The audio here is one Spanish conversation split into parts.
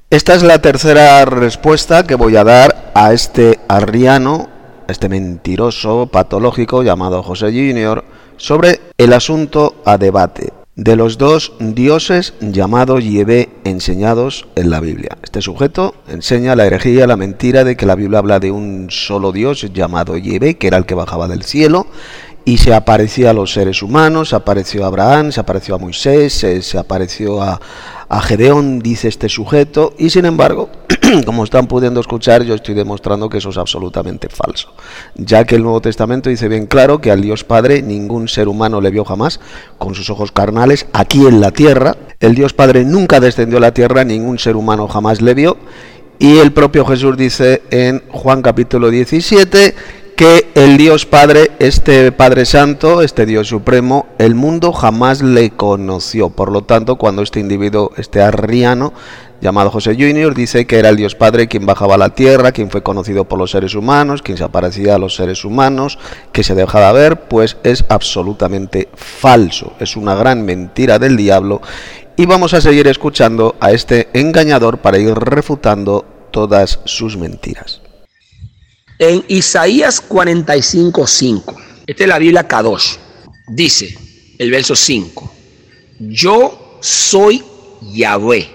Esta es la tercera respuesta que voy a dar a este arriano, a este mentiroso patológico llamado José Junior, sobre el asunto a debate de los dos dioses llamados Yahvé enseñados en la Biblia. Este sujeto enseña la herejía, la mentira de que la Biblia habla de un solo Dios llamado Yahvé, que era el que bajaba del cielo y se aparecía a los seres humanos, se apareció a Abraham, se apareció a Moisés, se apareció a Gedeón, dice este sujeto, y sin embargo, como están pudiendo escuchar, yo estoy demostrando que eso es absolutamente falso, ya que el Nuevo Testamento dice bien claro que al Dios Padre ningún ser humano le vio jamás con sus ojos carnales aquí en la tierra. El Dios Padre nunca descendió a la tierra, ningún ser humano jamás le vio, y el propio Jesús dice en Juan capítulo 17 que el Dios Padre, este Padre Santo, este Dios Supremo, el mundo jamás le conoció. Por lo tanto, cuando este individuo, este arriano, llamado José Junior, dice que era el Dios Padre quien bajaba a la tierra, quien fue conocido por los seres humanos, quien se aparecía a los seres humanos, que se dejaba ver, pues es absolutamente falso. Es una gran mentira del diablo y vamos a seguir escuchando a este engañador para ir refutando todas sus mentiras. En Isaías 45:5, esta es la Biblia Kadosh, dice el verso 5, yo soy Yahvé,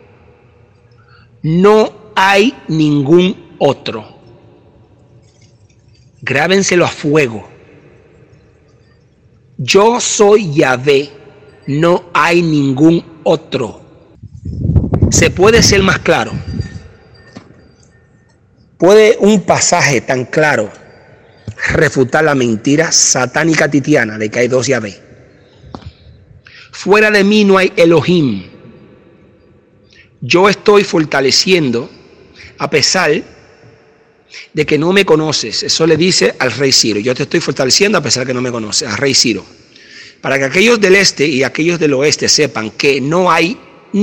no hay ningún otro. Grábenselo a fuego. Yo soy Yahvé, no hay ningún otro. ¿Se puede ser más claro? ¿Puede un pasaje tan claro refutar la mentira satánica titiana de que hay dos Yahvé? Fuera de mí no hay Elohim. Yo estoy fortaleciendo a pesar de que no me conoces. Eso le dice al rey Ciro. Yo te estoy fortaleciendo a pesar de que no me conoces, al rey Ciro. Para que aquellos del este y aquellos del oeste sepan que no hay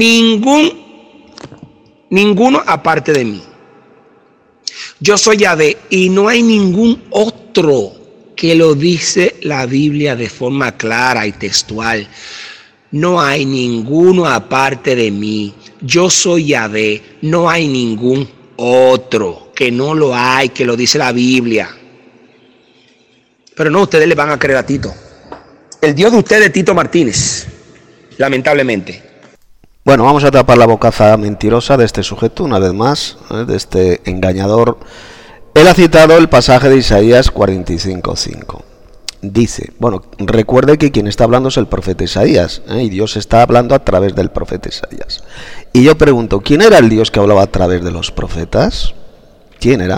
ninguno aparte de mí. Yo soy Yahvé y no hay ningún otro, que lo dice la Biblia de forma clara y textual. No hay ninguno aparte de mí. Yo soy Yahvé, no hay ningún otro, que no lo hay, que lo dice la Biblia. Pero no, ustedes le van a creer a Tito. El Dios de ustedes es Tito Martínez, lamentablemente. Bueno, vamos a tapar la bocaza mentirosa de este sujeto una vez más, de este engañador. Él ha citado el pasaje de Isaías 45:5. Dice, bueno, recuerde que quien está hablando es el profeta Isaías, y Dios está hablando a través del profeta Isaías. Y yo pregunto, ¿quién era el Dios que hablaba a través de los profetas? ¿Quién era?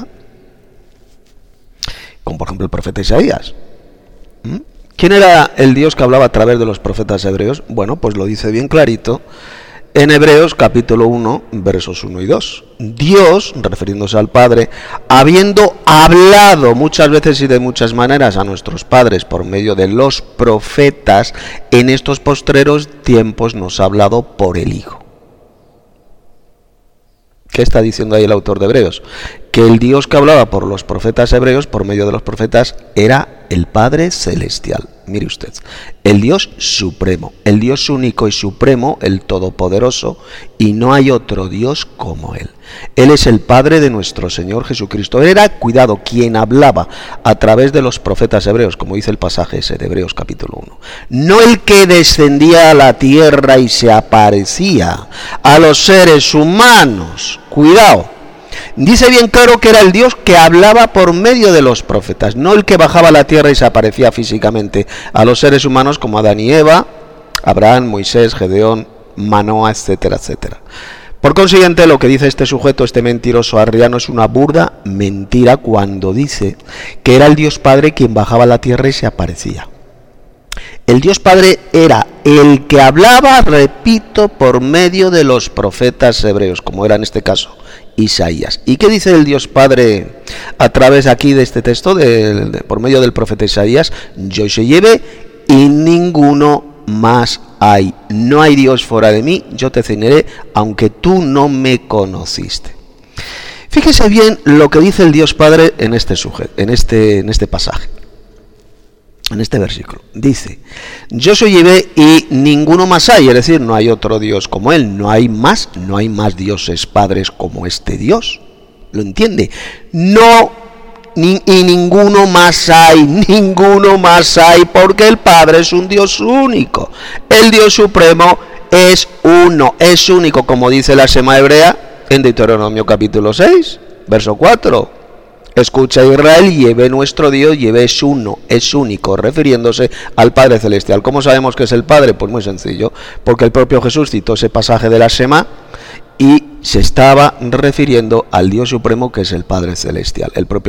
Como por ejemplo el profeta Isaías. ¿Quién era el Dios que hablaba a través de los profetas hebreos? Bueno, pues lo dice bien clarito en Hebreos capítulo 1, versos 1 y 2. Dios, refiriéndose al Padre, habiendo hablado muchas veces y de muchas maneras a nuestros padres por medio de los profetas, en estos postreros tiempos nos ha hablado por el Hijo. ¿Qué está diciendo ahí el autor de Hebreos? Que el Dios que hablaba por los profetas hebreos, por medio de los profetas, era el Padre Celestial. Mire usted, el Dios Supremo, el Dios único y supremo, el Todopoderoso, y no hay otro Dios como Él. Él es el Padre de nuestro Señor Jesucristo. Él era, cuidado, quien hablaba a través de los profetas hebreos, como dice el pasaje ese de Hebreos capítulo 1. No el que descendía a la tierra y se aparecía a los seres humanos. Cuidado. Dice bien claro que era el Dios que hablaba por medio de los profetas, no el que bajaba a la tierra y se aparecía físicamente a los seres humanos como Adán y Eva, Abraham, Moisés, Gedeón, Manoah, etcétera, etcétera. Por consiguiente, lo que dice este sujeto, este mentiroso arriano, es una burda mentira cuando dice que era el Dios Padre quien bajaba a la tierra y se aparecía. El Dios Padre era el que hablaba, repito, por medio de los profetas hebreos, como era en este caso Isaías. ¿Y qué dice el Dios Padre a través aquí de este texto, por medio del profeta Isaías? Yo soy Yahvé y ninguno más hay. No hay Dios fuera de mí, yo te enseñaré, aunque tú no me conociste. Fíjese bien lo que dice el Dios Padre en este pasaje. en este versículo. Dice, yo soy Yahvé y ninguno más hay, es decir, no hay otro Dios como él, no hay más dioses padres como este Dios. ¿Lo entiende? No, y ninguno más hay, porque el Padre es un Dios único. El Dios supremo es uno, es único, como dice la Shema hebrea en Deuteronomio capítulo 6, verso 4. Escucha Israel, Yahvé nuestro Dios, Yahvé es uno, es único, refiriéndose al Padre Celestial. ¿Cómo sabemos que es el Padre? Pues muy sencillo, porque el propio Jesús citó ese pasaje de la Shema y se estaba refiriendo al Dios supremo que es el Padre Celestial. El propio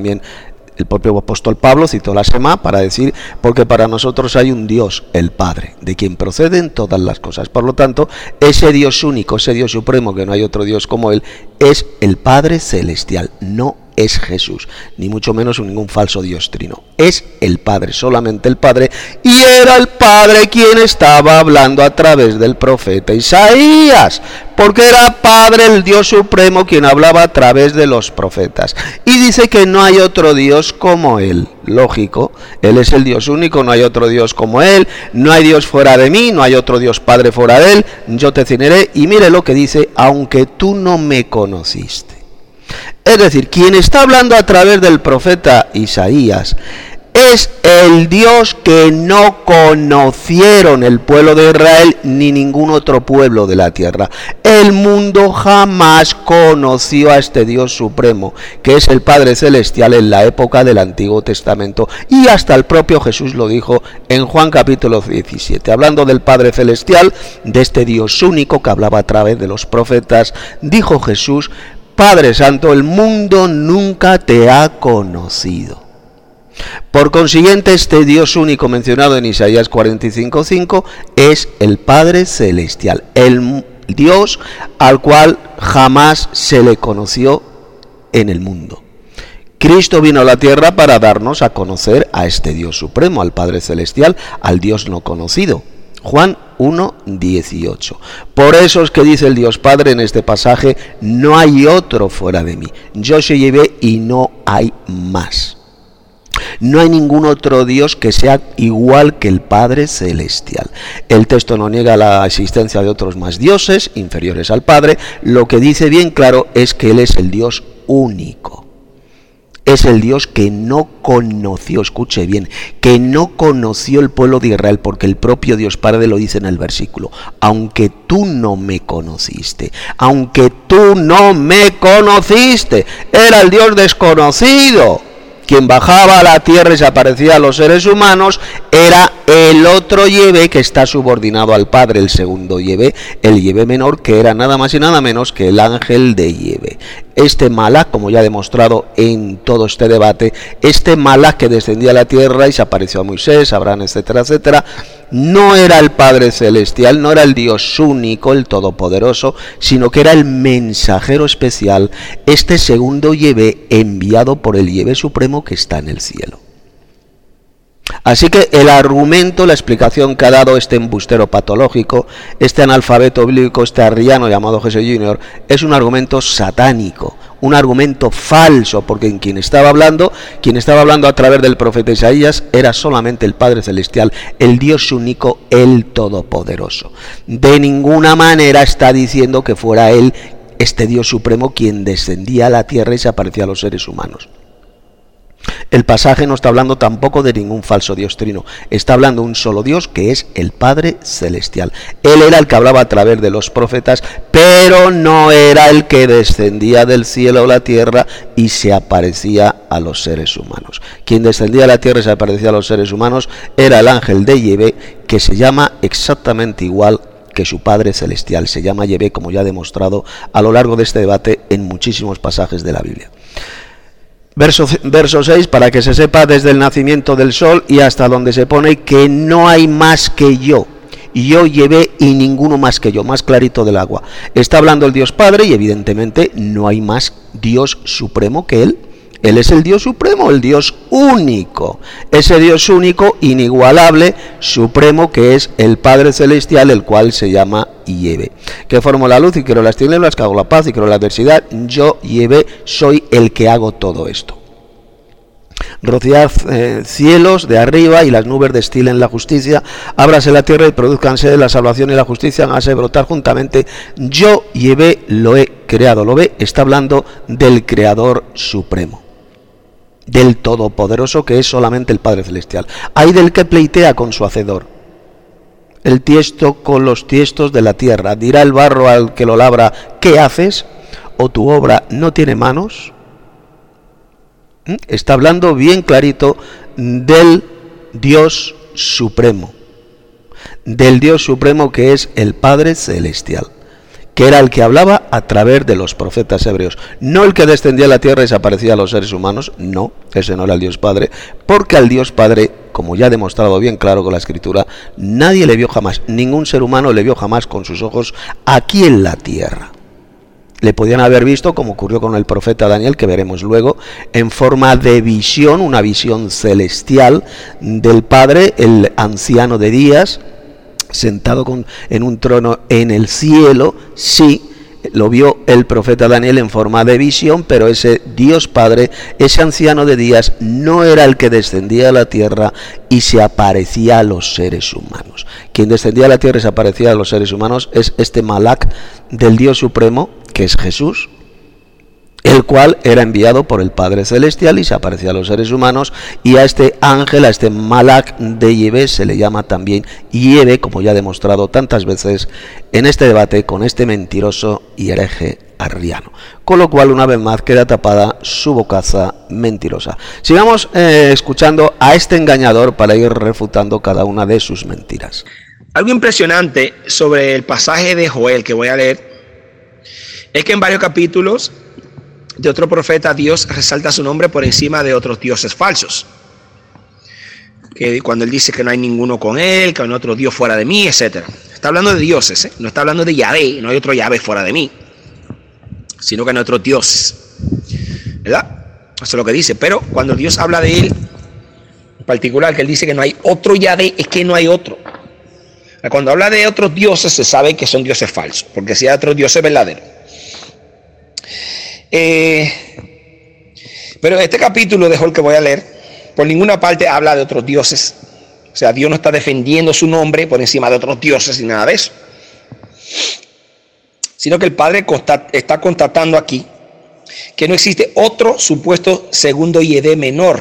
apóstol Pablo citó la Shema para decir, porque para nosotros hay un Dios, el Padre, de quien proceden todas las cosas. Por lo tanto, ese Dios único, ese Dios supremo, que no hay otro Dios como él, es el Padre Celestial, no es Jesús, ni mucho menos ningún falso Dios trino. Es el Padre, solamente el Padre, y era el Padre quien estaba hablando a través del profeta Isaías, porque era Padre, el Dios supremo, quien hablaba a través de los profetas. Y dice que no hay otro Dios como él. Lógico, él es el Dios único, no hay otro Dios como él, no hay Dios fuera de mí, no hay otro Dios Padre fuera de él, yo te cenaré. Y mire lo que dice, aunque tú no me conociste. Es decir, quien está hablando a través del profeta Isaías es el Dios que no conocieron el pueblo de Israel ni ningún otro pueblo de la tierra. El mundo jamás conoció a este Dios supremo, que es el Padre Celestial en la época del Antiguo Testamento. Y hasta el propio Jesús lo dijo en Juan capítulo 17. Hablando del Padre Celestial, de este Dios único que hablaba a través de los profetas, dijo Jesús, Padre Santo, el mundo nunca te ha conocido. Por consiguiente, este Dios único mencionado en Isaías 45:5 es el Padre Celestial, el Dios al cual jamás se le conoció en el mundo. Cristo vino a la tierra para darnos a conocer a este Dios supremo, al Padre Celestial, al Dios no conocido. Juan 1:18. Por eso es que dice el Dios Padre en este pasaje, no hay otro fuera de mí. Yo soy Yahvé y no hay más. No hay ningún otro Dios que sea igual que el Padre Celestial. El texto no niega la existencia de otros más dioses inferiores al Padre. Lo que dice bien claro es que Él es el Dios único. Es el Dios que no conoció, escuche bien, que no conoció el pueblo de Israel, porque el propio Dios Padre lo dice en el versículo. Aunque tú no me conociste, era el Dios desconocido. Quien bajaba a la tierra y se aparecía a los seres humanos era el otro Yahvé que está subordinado al Padre, el segundo Yahvé, el Yahvé menor, que era nada más y nada menos que el ángel de Yahvé. Este Malach, como ya he demostrado en todo este debate, este Malach que descendía a la tierra y se apareció a Moisés, a Abraham, etcétera, etcétera, no era el Padre Celestial, no era el Dios único, el Todopoderoso, sino que era el mensajero especial, este segundo Yahvé enviado por el Yahvé Supremo que está en el cielo. Así que el argumento, la explicación que ha dado este embustero patológico, este analfabeto bíblico, este arriano llamado José Junior, es un argumento satánico, un argumento falso, porque quien estaba hablando a través del profeta Isaías era solamente el Padre Celestial, el Dios único, el Todopoderoso. De ninguna manera está diciendo que fuera él, este Dios supremo, quien descendía a la tierra y se aparecía a los seres humanos. El pasaje no está hablando tampoco de ningún falso Dios trino, está hablando de un solo Dios que es el Padre Celestial. Él era el que hablaba a través de los profetas, pero no era el que descendía del cielo a la tierra y se aparecía a los seres humanos. Quien descendía a la tierra y se aparecía a los seres humanos era el ángel de Yahvé, que se llama exactamente igual que su Padre Celestial, se llama Yahvé, como ya he demostrado a lo largo de este debate en muchísimos pasajes de la Biblia. Verso 6, para que se sepa desde el nacimiento del sol y hasta donde se pone que no hay más que yo Yahvé y ninguno más que yo, más clarito del agua. Está hablando el Dios Padre y evidentemente no hay más Dios supremo que Él. Él es el Dios supremo, el Dios único, ese Dios único, inigualable, supremo, que es el Padre Celestial, el cual se llama Yahvé. Que formo la luz y quiero las tinieblas, que hago la paz y quiero la adversidad. Yo, Yahvé, soy el que hago todo esto. Rociad cielos de arriba y las nubes destilen la justicia, ábrase la tierra y produzcanse la salvación y la justicia, háganse brotar juntamente. Yo, Yahvé, lo he creado. Lo ve, está hablando del Creador Supremo, del Todopoderoso, que es solamente el Padre Celestial. Hay del que pleitea con su hacedor, el tiesto con los tiestos de la tierra. Dirá el barro al que lo labra, ¿qué haces? ¿O tu obra no tiene manos? Está hablando bien clarito del Dios Supremo, del Dios Supremo que es el Padre Celestial, que era el que hablaba a través de los profetas hebreos, no el que descendía a la tierra y se aparecía a los seres humanos. No, ese no era el Dios Padre, porque al Dios Padre, como ya ha demostrado bien claro con la Escritura, nadie le vio jamás, ningún ser humano le vio jamás con sus ojos aquí en la tierra. Le podían haber visto, como ocurrió con el profeta Daniel, que veremos luego, en forma de visión, una visión celestial del Padre, el anciano de días, sentado en un trono en el cielo. Sí, lo vio el profeta Daniel en forma de visión, pero ese Dios Padre, ese anciano de días, no era el que descendía a la tierra y se aparecía a los seres humanos. Quien descendía a la tierra y se aparecía a los seres humanos es este Malak del Dios Supremo, que es Jesús, el cual era enviado por el Padre Celestial y se aparecía a los seres humanos. Y a este ángel, a este Malak de Yahvé, se le llama también Yahvé, como ya he demostrado tantas veces en este debate con este mentiroso y hereje arriano. Con lo cual, una vez más, queda tapada su bocaza mentirosa. Sigamos escuchando a este engañador para ir refutando cada una de sus mentiras. Algo impresionante sobre el pasaje de Joel que voy a leer es que en varios capítulos de otro profeta Dios resalta su nombre por encima de otros dioses falsos. Que cuando él dice que no hay ninguno con él, que no hay otro Dios fuera de mí, etc. Está hablando de dioses, no está hablando de Yahvé, no hay otro Yahvé fuera de mí, sino que no hay otro Dios, ¿verdad? Eso es lo que dice. Pero cuando Dios habla de él, en particular, que él dice que no hay otro Yahvé, es que no hay otro. Cuando habla de otros dioses, se sabe que son dioses falsos, porque si hay otros dioses verdaderos. Pero este capítulo de Joel que voy a leer, por ninguna parte habla de otros dioses. O sea, Dios no está defendiendo su nombre por encima de otros dioses ni nada de eso, sino que el Padre está constatando aquí que no existe otro supuesto segundo Yahvé menor,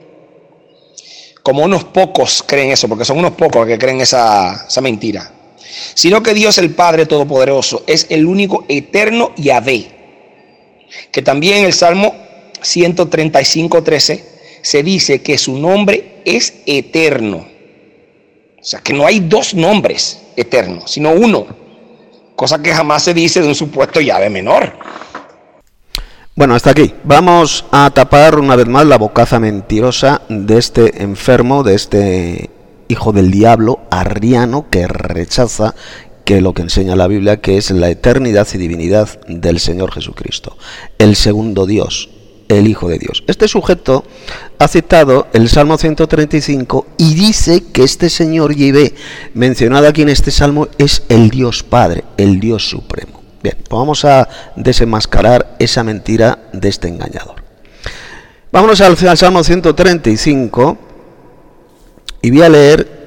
como unos pocos creen eso, porque son unos pocos que creen esa mentira, sino que Dios, el Padre Todopoderoso, es el único eterno Yahvé, que también en el Salmo 135:13 se dice que su nombre es eterno. O sea, que no hay dos nombres eternos, sino uno, cosa que jamás se dice de un supuesto Yahvé menor. Bueno, hasta aquí. Vamos a tapar una vez más la bocaza mentirosa de este enfermo, de este hijo del diablo arriano, que rechaza que lo que enseña la Biblia, que es la eternidad y divinidad del Señor Jesucristo, el segundo Dios, el Hijo de Dios. Este sujeto ha citado el Salmo 135 y dice que este Señor Yahvé, mencionado aquí en este Salmo, es el Dios Padre, el Dios Supremo. Bien, pues vamos a desenmascarar esa mentira de este engañador. Vámonos al Salmo 135 y voy a leer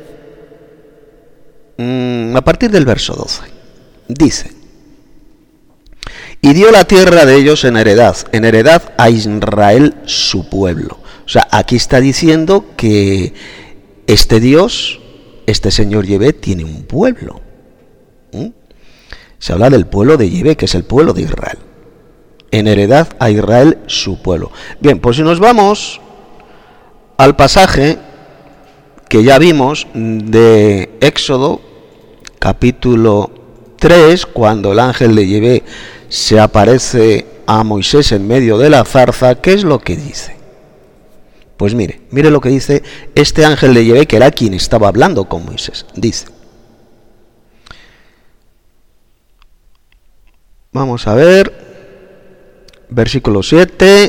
a partir del verso 12. Dice: y dio la tierra de ellos en heredad a Israel su pueblo. O sea, aquí está diciendo que este Dios, este Señor Yahvé, tiene un pueblo. Se habla del pueblo de Yahvé, que es el pueblo de Israel. En heredad a Israel su pueblo. Bien, pues si nos vamos al pasaje que ya vimos de Éxodo, capítulo 3, cuando el ángel de Yahvé se aparece a Moisés en medio de la zarza, ¿qué es lo que dice? Pues mire lo que dice este ángel de Yahvé, que era quien estaba hablando con Moisés. Dice, vamos a ver, versículo 7,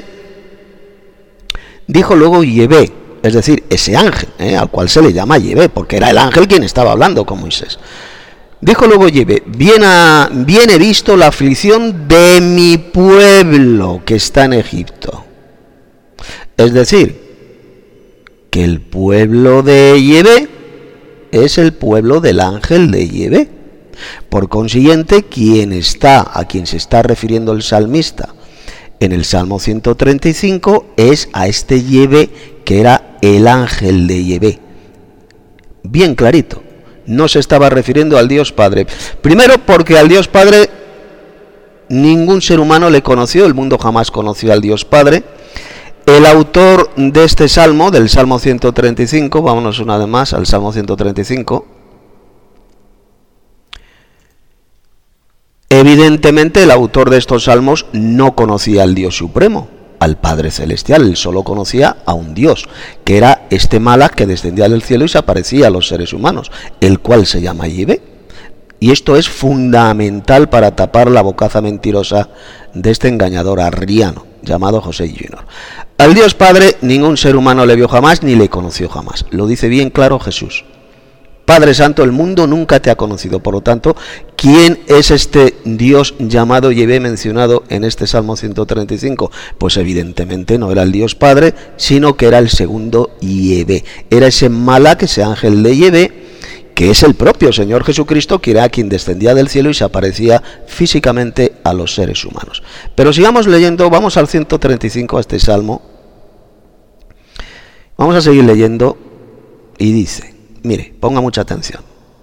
dijo luego Yahvé, es decir, ese ángel, al cual se le llama Yahvé, porque era el ángel quien estaba hablando con Moisés. Dijo luego Yahvé, bien he visto la aflicción de mi pueblo que está en Egipto. Es decir, que el pueblo de Yahvé es el pueblo del ángel de Yahvé. Por consiguiente, a quien se está refiriendo el salmista en el Salmo 135 es a este Yahvé, que era el ángel de Yahvé. Bien clarito, no se estaba refiriendo al Dios Padre. Primero, porque al Dios Padre ningún ser humano le conoció, el mundo jamás conoció al Dios Padre. El autor de este salmo, del Salmo 135, vámonos una vez más al Salmo 135. Evidentemente el autor de estos salmos no conocía al Dios Supremo, al Padre Celestial, él solo conocía a un Dios, que era este Malach que descendía del cielo y se aparecía a los seres humanos, el cual se llama Yahvé. Y esto es fundamental para tapar la bocaza mentirosa de este engañador arriano, llamado José Junior. Al Dios Padre ningún ser humano le vio jamás ni le conoció jamás. Lo dice bien claro Jesús. Padre Santo, el mundo nunca te ha conocido. Por lo tanto, ¿quién es este Dios llamado Yahvé mencionado en este Salmo 135? Pues evidentemente no era el Dios Padre, sino que era el segundo Yahvé. Era ese Malach, ese ángel de Yahvé, que es el propio Señor Jesucristo, que era quien descendía del cielo y se aparecía físicamente a los seres humanos. Pero sigamos leyendo, vamos al 135, a este Salmo. Vamos a seguir leyendo y dice, mire, ponga mucha atención.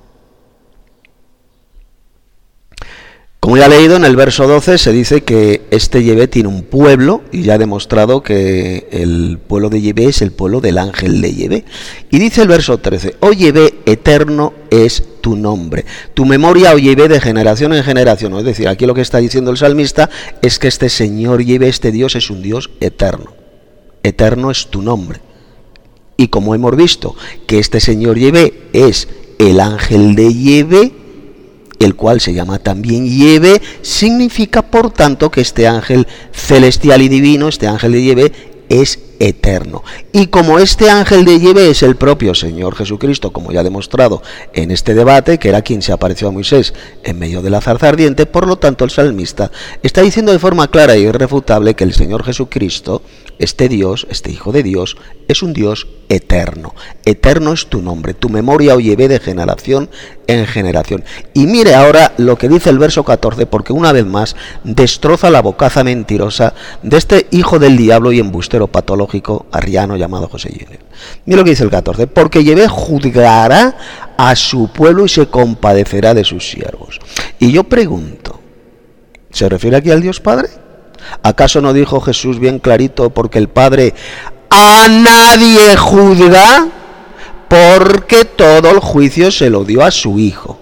Como ya he leído en el verso 12, se dice que este Yahvé tiene un pueblo, y ya he demostrado que el pueblo de Yahvé es el pueblo del ángel de Yahvé. Y dice el verso 13, oh Yahvé, eterno es tu nombre, tu memoria, oh Yahvé, de generación en generación. Es decir, aquí lo que está diciendo el salmista es que este Señor Yahvé, este Dios, es un Dios eterno. Eterno es tu nombre. Y como hemos visto que este Señor Yahvé es el ángel de Yahvé, el cual se llama también Yahvé, significa por tanto que este ángel celestial y divino, este ángel de Yahvé, es eterno. Y como este ángel de Yahvé es el propio Señor Jesucristo, como ya he demostrado en este debate, que era quien se apareció a Moisés en medio de la zarza ardiente, por lo tanto el salmista está diciendo de forma clara y irrefutable que el Señor Jesucristo, este Dios, este Hijo de Dios, es un Dios eterno. Eterno es tu nombre, tu memoria, oh Yahvé, de generación en generación. Y mire ahora lo que dice el verso 14, porque una vez más destroza la bocaza mentirosa de este hijo del diablo y embustero patológico arriano llamado José Junior. Mire lo que dice el 14, porque Yahvé juzgará a su pueblo y se compadecerá de sus siervos. Y yo pregunto, ¿se refiere aquí al Dios Padre? ¿Acaso no dijo Jesús bien clarito, porque el Padre a nadie juzga, porque todo el juicio se lo dio a su Hijo?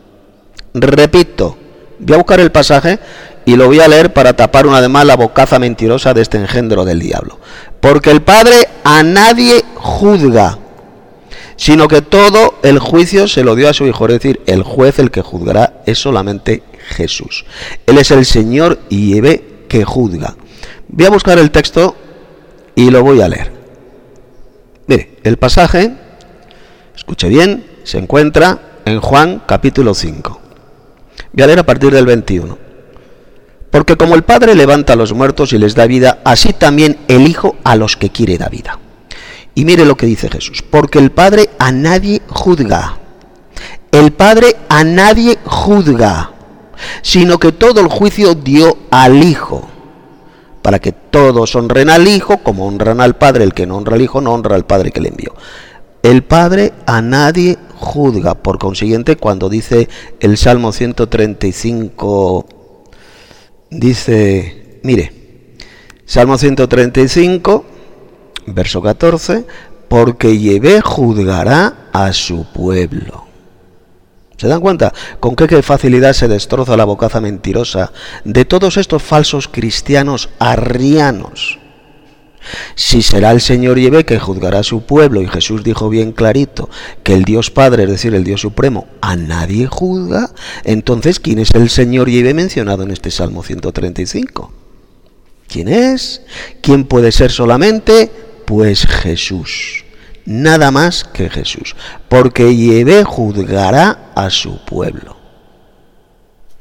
Repito, voy a buscar el pasaje y lo voy a leer para tapar una vez más la bocaza mentirosa de este engendro del diablo. Porque el Padre a nadie juzga, sino que todo el juicio se lo dio a su Hijo. Es decir, el juez, el que juzgará, es solamente Jesús. Él es el Señor Yahvé que juzga. Voy a buscar el texto y lo voy a leer. Mire, el pasaje, escuche bien, se encuentra en Juan capítulo 5. Voy a leer a partir del 21. Porque como el Padre levanta a los muertos y les da vida, así también el Hijo a los que quiere da vida. Y mire lo que dice Jesús. Porque el Padre a nadie juzga. El Padre a nadie juzga, sino que todo el juicio dio al Hijo, para que todos honren al Hijo como honran al Padre. El que no honra al Hijo no honra al Padre que le envió. El Padre a nadie juzga. Por consiguiente, cuando dice el Salmo 135, dice, mire, Salmo 135, verso 14, porque Yahvé juzgará a su pueblo. ¿Se dan cuenta con qué facilidad se destroza la bocaza mentirosa de todos estos falsos cristianos arrianos? Si será el Señor Yahvé que juzgará a su pueblo, y Jesús dijo bien clarito que el Dios Padre, es decir, el Dios Supremo, a nadie juzga, entonces ¿quién es el Señor Yahvé mencionado en este Salmo 135? ¿Quién es? ¿Quién puede ser solamente? Pues Jesús. Nada más que Jesús, porque Yahvé juzgará a su pueblo.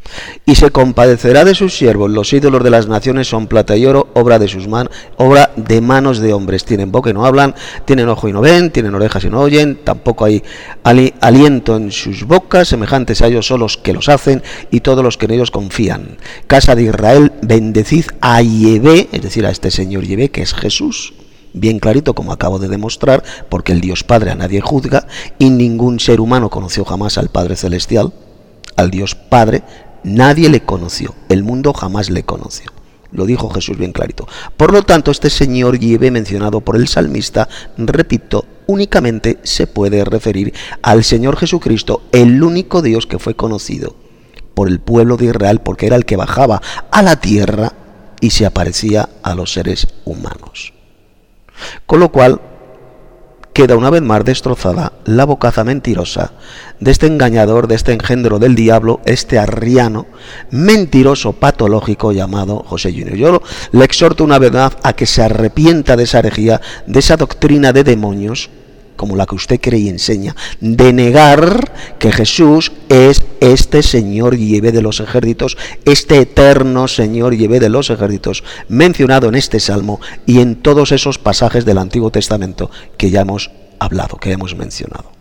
Y se compadecerá de sus siervos. Los ídolos de las naciones son plata y oro, obra de sus manos, obra de manos de hombres. Tienen boca y no hablan, tienen ojo y no ven, tienen orejas y no oyen, tampoco hay aliento en sus bocas. Semejantes a ellos son los que los hacen y todos los que en ellos confían. Casa de Israel, bendecid a Yahvé, es decir, a este Señor Yahvé, que es Jesús. Bien clarito, como acabo de demostrar, porque el Dios Padre a nadie juzga y ningún ser humano conoció jamás al Padre Celestial, al Dios Padre. Nadie le conoció, el mundo jamás le conoció. Lo dijo Jesús bien clarito. Por lo tanto, este Señor Yahvé mencionado por el salmista, repito, únicamente se puede referir al Señor Jesucristo, el único Dios que fue conocido por el pueblo de Israel, porque era el que bajaba a la tierra y se aparecía a los seres humanos. Con lo cual, queda una vez más destrozada la bocaza mentirosa de este engañador, de este engendro del diablo, este arriano mentiroso patológico llamado José Junior. Yo le exhorto una vez más a que se arrepienta de esa herejía, de esa doctrina de demonios, como la que usted cree y enseña, de negar que Jesús es este Señor Yahvé de los ejércitos, este eterno Señor Yahvé de los ejércitos, mencionado en este salmo y en todos esos pasajes del Antiguo Testamento que ya hemos hablado, que hemos mencionado.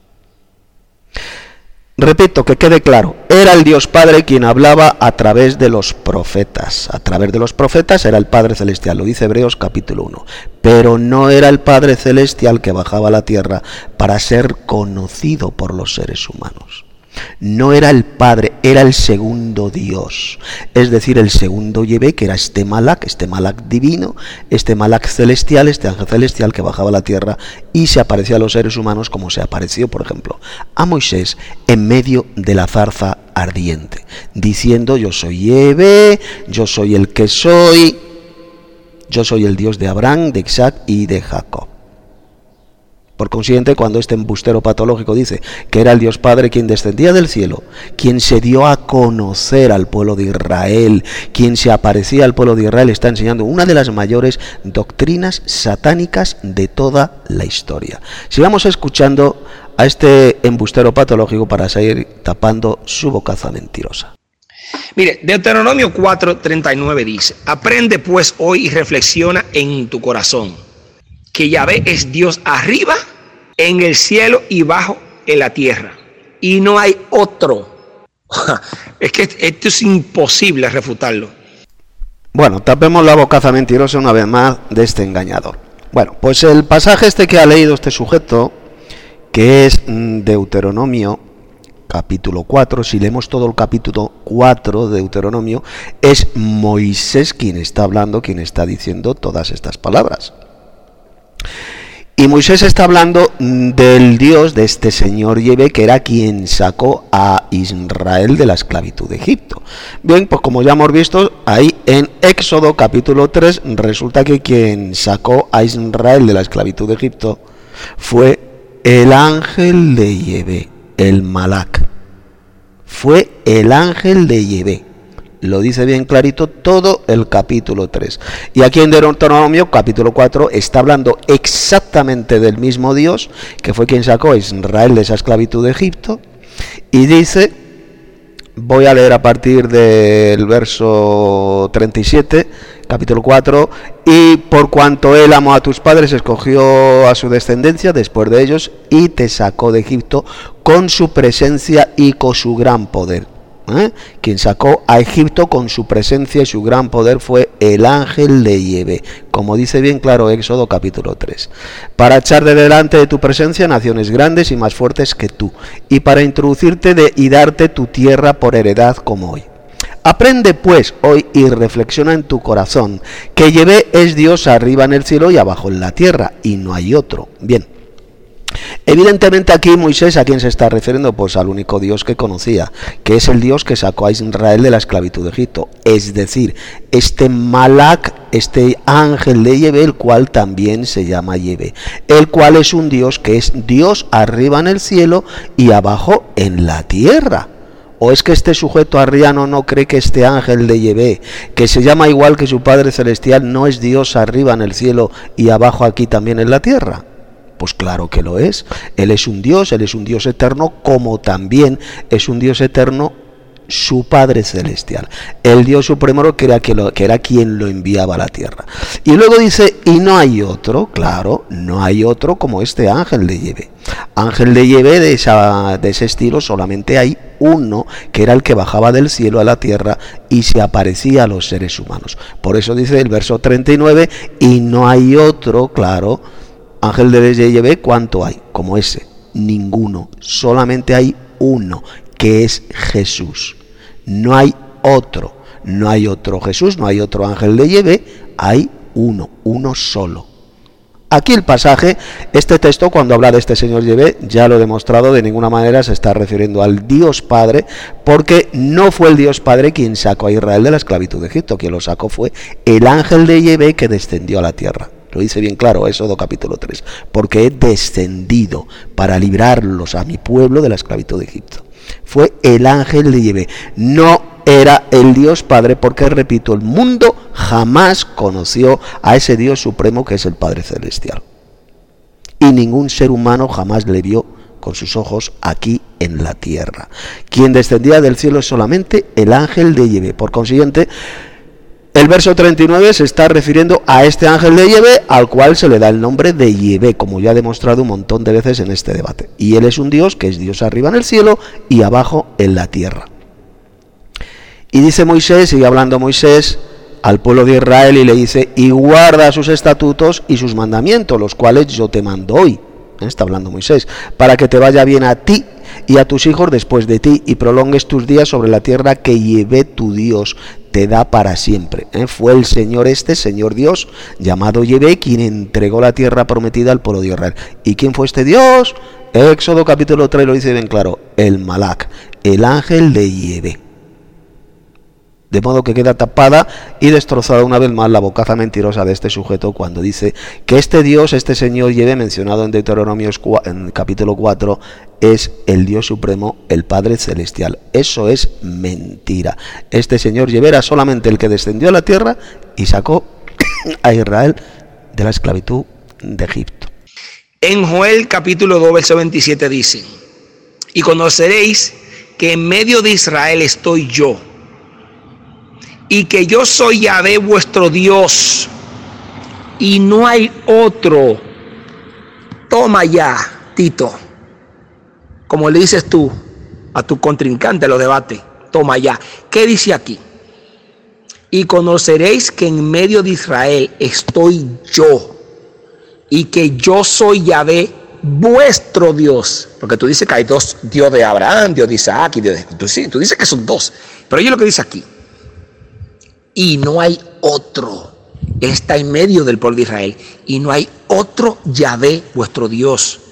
Repito, que quede claro, era el Dios Padre quien hablaba a través de los profetas. A través de los profetas era el Padre Celestial, lo dice Hebreos capítulo 1. Pero no era el Padre Celestial que bajaba a la tierra para ser conocido por los seres humanos. No era el Padre, era el segundo Dios, es decir, el segundo Yahvé, que era este Malak divino, este Malak celestial, este ángel celestial que bajaba a la tierra y se aparecía a los seres humanos, como se apareció, por ejemplo, a Moisés en medio de la zarza ardiente, diciendo: yo soy Yahvé, yo soy el que soy, yo soy el Dios de Abraham, de Isaac y de Jacob. Por consiguiente, cuando este embustero patológico dice que era el Dios Padre quien descendía del cielo, quien se dio a conocer al pueblo de Israel, quien se aparecía al pueblo de Israel, está enseñando una de las mayores doctrinas satánicas de toda la historia. Sigamos escuchando a este embustero patológico para seguir tapando su bocaza mentirosa. Mire, Deuteronomio 4:39 dice: aprende pues hoy y reflexiona en tu corazón que Yahvé es Dios arriba en el cielo y bajo en la tierra, y no hay otro. Es que esto es imposible refutarlo. Bueno, tapemos la bocaza mentirosa una vez más de este engañador. Bueno, pues el pasaje este que ha leído este sujeto, que es Deuteronomio capítulo 4, si leemos todo el capítulo 4 de Deuteronomio, es Moisés quien está hablando, quien está diciendo todas estas palabras. Y Moisés está hablando del Dios, de este Señor Yahvé, que era quien sacó a Israel de la esclavitud de Egipto. Bien, pues como ya hemos visto, ahí en Éxodo capítulo 3, resulta que quien sacó a Israel de la esclavitud de Egipto fue el ángel de Yahvé, el Malak. Fue el ángel de Yahvé. Lo dice bien clarito todo el capítulo 3. Y aquí en Deuteronomio capítulo 4 está hablando exactamente del mismo Dios, que fue quien sacó a Israel de esa esclavitud de Egipto. Y dice, voy a leer a partir del verso 37, capítulo 4, y por cuanto él amó a tus padres, escogió a su descendencia después de ellos, y te sacó de Egipto con su presencia y con su gran poder. Quien sacó a Egipto con su presencia y su gran poder fue el ángel de Yahvé, como dice bien claro Éxodo capítulo 3, para echar de delante de tu presencia naciones grandes y más fuertes que tú, y para introducirte y darte tu tierra por heredad como hoy. Aprende pues hoy y reflexiona en tu corazón que Yahvé es Dios arriba en el cielo y abajo en la tierra, y no hay otro. Bien, evidentemente aquí Moisés, ¿a quién se está refiriendo? Pues al único Dios que conocía, que es el Dios que sacó a Israel de la esclavitud de Egipto, es decir, este Malak, este ángel de Yahvé, el cual también se llama Yahvé, el cual es un Dios que es Dios arriba en el cielo y abajo en la tierra. ¿O es que este sujeto arriano no cree que este ángel de Yahvé, que se llama igual que su Padre Celestial, no es Dios arriba en el cielo y abajo aquí también en la tierra? Pues claro que lo es. Él es un Dios eterno, como también es un Dios eterno su Padre Celestial. El Dios Supremo que era quien lo enviaba a la tierra. Y luego dice, y no hay otro, claro, no hay otro como este ángel de Yahvé. Ángel de Yahvé de ese estilo solamente hay uno, que era el que bajaba del cielo a la tierra y se aparecía a los seres humanos. Por eso dice el verso 39, y no hay otro, claro, ángel de Yahvé, ¿cuánto hay? Como ese, ninguno, solamente hay uno, que es Jesús. No hay otro Jesús, no hay otro ángel de Yahvé, hay uno solo. Aquí el pasaje, este texto, cuando habla de este señor Yahvé, ya lo he demostrado, de ninguna manera se está refiriendo al Dios Padre, porque no fue el Dios Padre quien sacó a Israel de la esclavitud de Egipto. Quien lo sacó fue el ángel de Yahvé que descendió a la tierra. Lo dice bien claro, Éxodo capítulo 3, porque he descendido para librarlos a mi pueblo de la esclavitud de Egipto. Fue el ángel de Yahvé, no era el Dios Padre, porque repito, el mundo jamás conoció a ese Dios supremo que es el Padre Celestial. Y ningún ser humano jamás le vio con sus ojos aquí en la tierra. Quien descendía del cielo es solamente el ángel de Yahvé. Por consiguiente, el verso 39 se está refiriendo a este ángel de Yahvé, al cual se le da el nombre de Yahvé, como ya he demostrado un montón de veces en este debate. Y él es un Dios que es Dios arriba en el cielo y abajo en la tierra. Y dice Moisés, sigue hablando Moisés al pueblo de Israel y le dice, y guarda sus estatutos y sus mandamientos, los cuales yo te mando hoy. Está hablando Moisés, para que te vaya bien a ti y a tus hijos después de ti, y prolongues tus días sobre la tierra que Yahvé tu Dios te da para siempre. Fue el Señor Señor Dios, llamado Yahvé, quien entregó la tierra prometida al pueblo de Israel. ¿Y quién fue este Dios? Éxodo capítulo 3 lo dice bien claro, el Malak, el ángel de Yahvé. De modo que queda tapada y destrozada una vez más la bocaza mentirosa de este sujeto cuando dice que este Dios, este Señor Yahvé, mencionado en Deuteronomio en capítulo 4, es el Dios Supremo, el Padre Celestial. Eso es mentira. Este Señor Yahvé era solamente el que descendió a la tierra y sacó a Israel de la esclavitud de Egipto. En Joel capítulo 2, verso 27 dice, y conoceréis que en medio de Israel estoy yo, y que yo soy Yahvé vuestro Dios, y no hay otro. Toma ya, Tito, como le dices tú a tu contrincante en los debates, toma ya. ¿Qué dice aquí? Y conoceréis que en medio de Israel estoy yo, y que yo soy Yahvé vuestro Dios. Porque tú dices que hay dos, Dios de Abraham, Dios de Isaac, y Dios de... Tú dices que son dos, pero yo lo que dice aquí, y no hay otro. Él está en medio del pueblo de Israel, y no hay otro Yahvé vuestro Dios.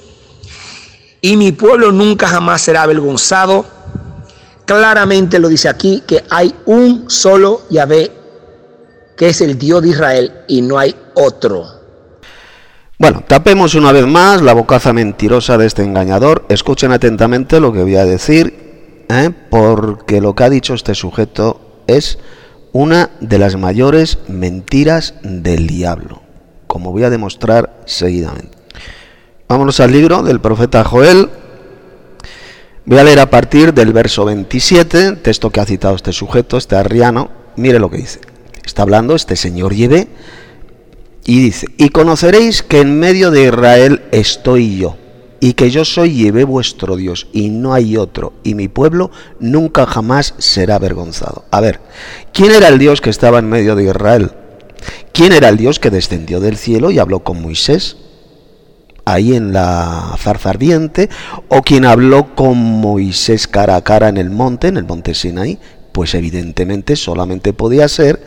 Y mi pueblo nunca jamás será avergonzado. Claramente lo dice aquí, que hay un solo Yahvé, que es el Dios de Israel, y no hay otro. Bueno, tapemos una vez más la bocaza mentirosa de este engañador. Escuchen atentamente lo que voy a decir, porque lo que ha dicho este sujeto es una de las mayores mentiras del diablo, como voy a demostrar seguidamente. Vámonos al libro del profeta Joel. Voy a leer a partir del verso 27, texto que ha citado este sujeto, este arriano. Mire lo que dice. Está hablando este señor Yahvé y dice, y conoceréis que en medio de Israel estoy yo, y que yo soy Yahvé vuestro Dios, y no hay otro, y mi pueblo nunca jamás será avergonzado. A ver, ¿quién era el Dios que estaba en medio de Israel? ¿Quién era el Dios que descendió del cielo y habló con Moisés ahí en la zarza ardiente? ¿O quién habló con Moisés cara a cara en el monte Sinaí? Pues evidentemente solamente podía ser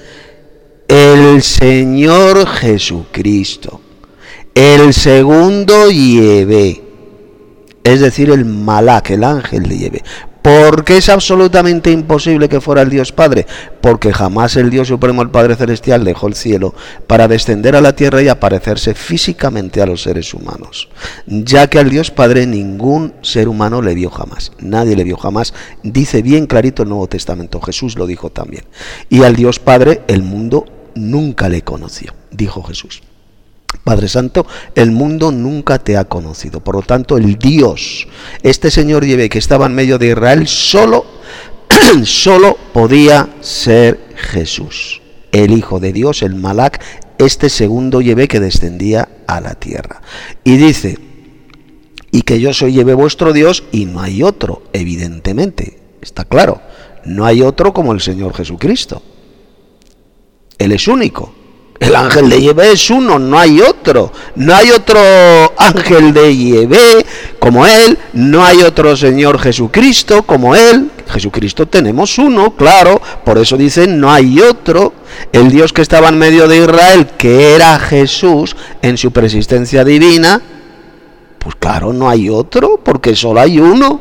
el Señor Jesucristo, el segundo Yahvé, es decir, el Malak, el ángel de Yahvé. ¿Por qué es absolutamente imposible que fuera el Dios Padre? Porque jamás el Dios Supremo, el Padre Celestial, dejó el cielo para descender a la tierra y aparecerse físicamente a los seres humanos, ya que al Dios Padre ningún ser humano le vio jamás, nadie le vio jamás. Dice bien clarito el Nuevo Testamento, Jesús lo dijo también. Y al Dios Padre el mundo nunca le conoció, dijo Jesús. Padre Santo, el mundo nunca te ha conocido. Por lo tanto, el Dios, este Señor Yahvé que estaba en medio de Israel, solo solo podía ser Jesús, el Hijo de Dios, el Malak, este segundo Yahvé que descendía a la tierra. Y dice, y que yo soy Yahvé vuestro Dios y no hay otro, evidentemente, está claro, no hay otro como el Señor Jesucristo. Él es único. El ángel de Yahvé es uno, no hay otro. No hay otro ángel de Yahvé como Él, no hay otro Señor Jesucristo como Él. Jesucristo tenemos uno, claro, por eso dicen no hay otro. El Dios que estaba en medio de Israel, que era Jesús en su preexistencia divina, pues claro, no hay otro, porque solo hay uno.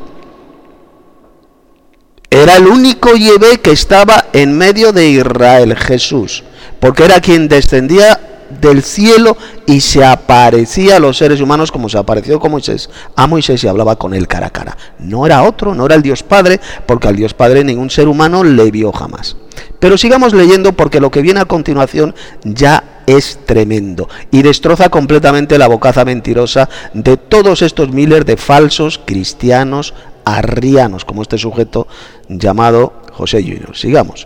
Era el único Yahvé que estaba en medio de Israel, Jesús, porque era quien descendía del cielo y se aparecía a los seres humanos como se apareció a Moisés y hablaba con él cara a cara. No era otro, no era el Dios Padre, porque al Dios Padre ningún ser humano le vio jamás. Pero sigamos leyendo, porque lo que viene a continuación ya es tremendo y destroza completamente la bocaza mentirosa de todos estos miles de falsos cristianos arrianos, como este sujeto llamado José Junior. Sigamos.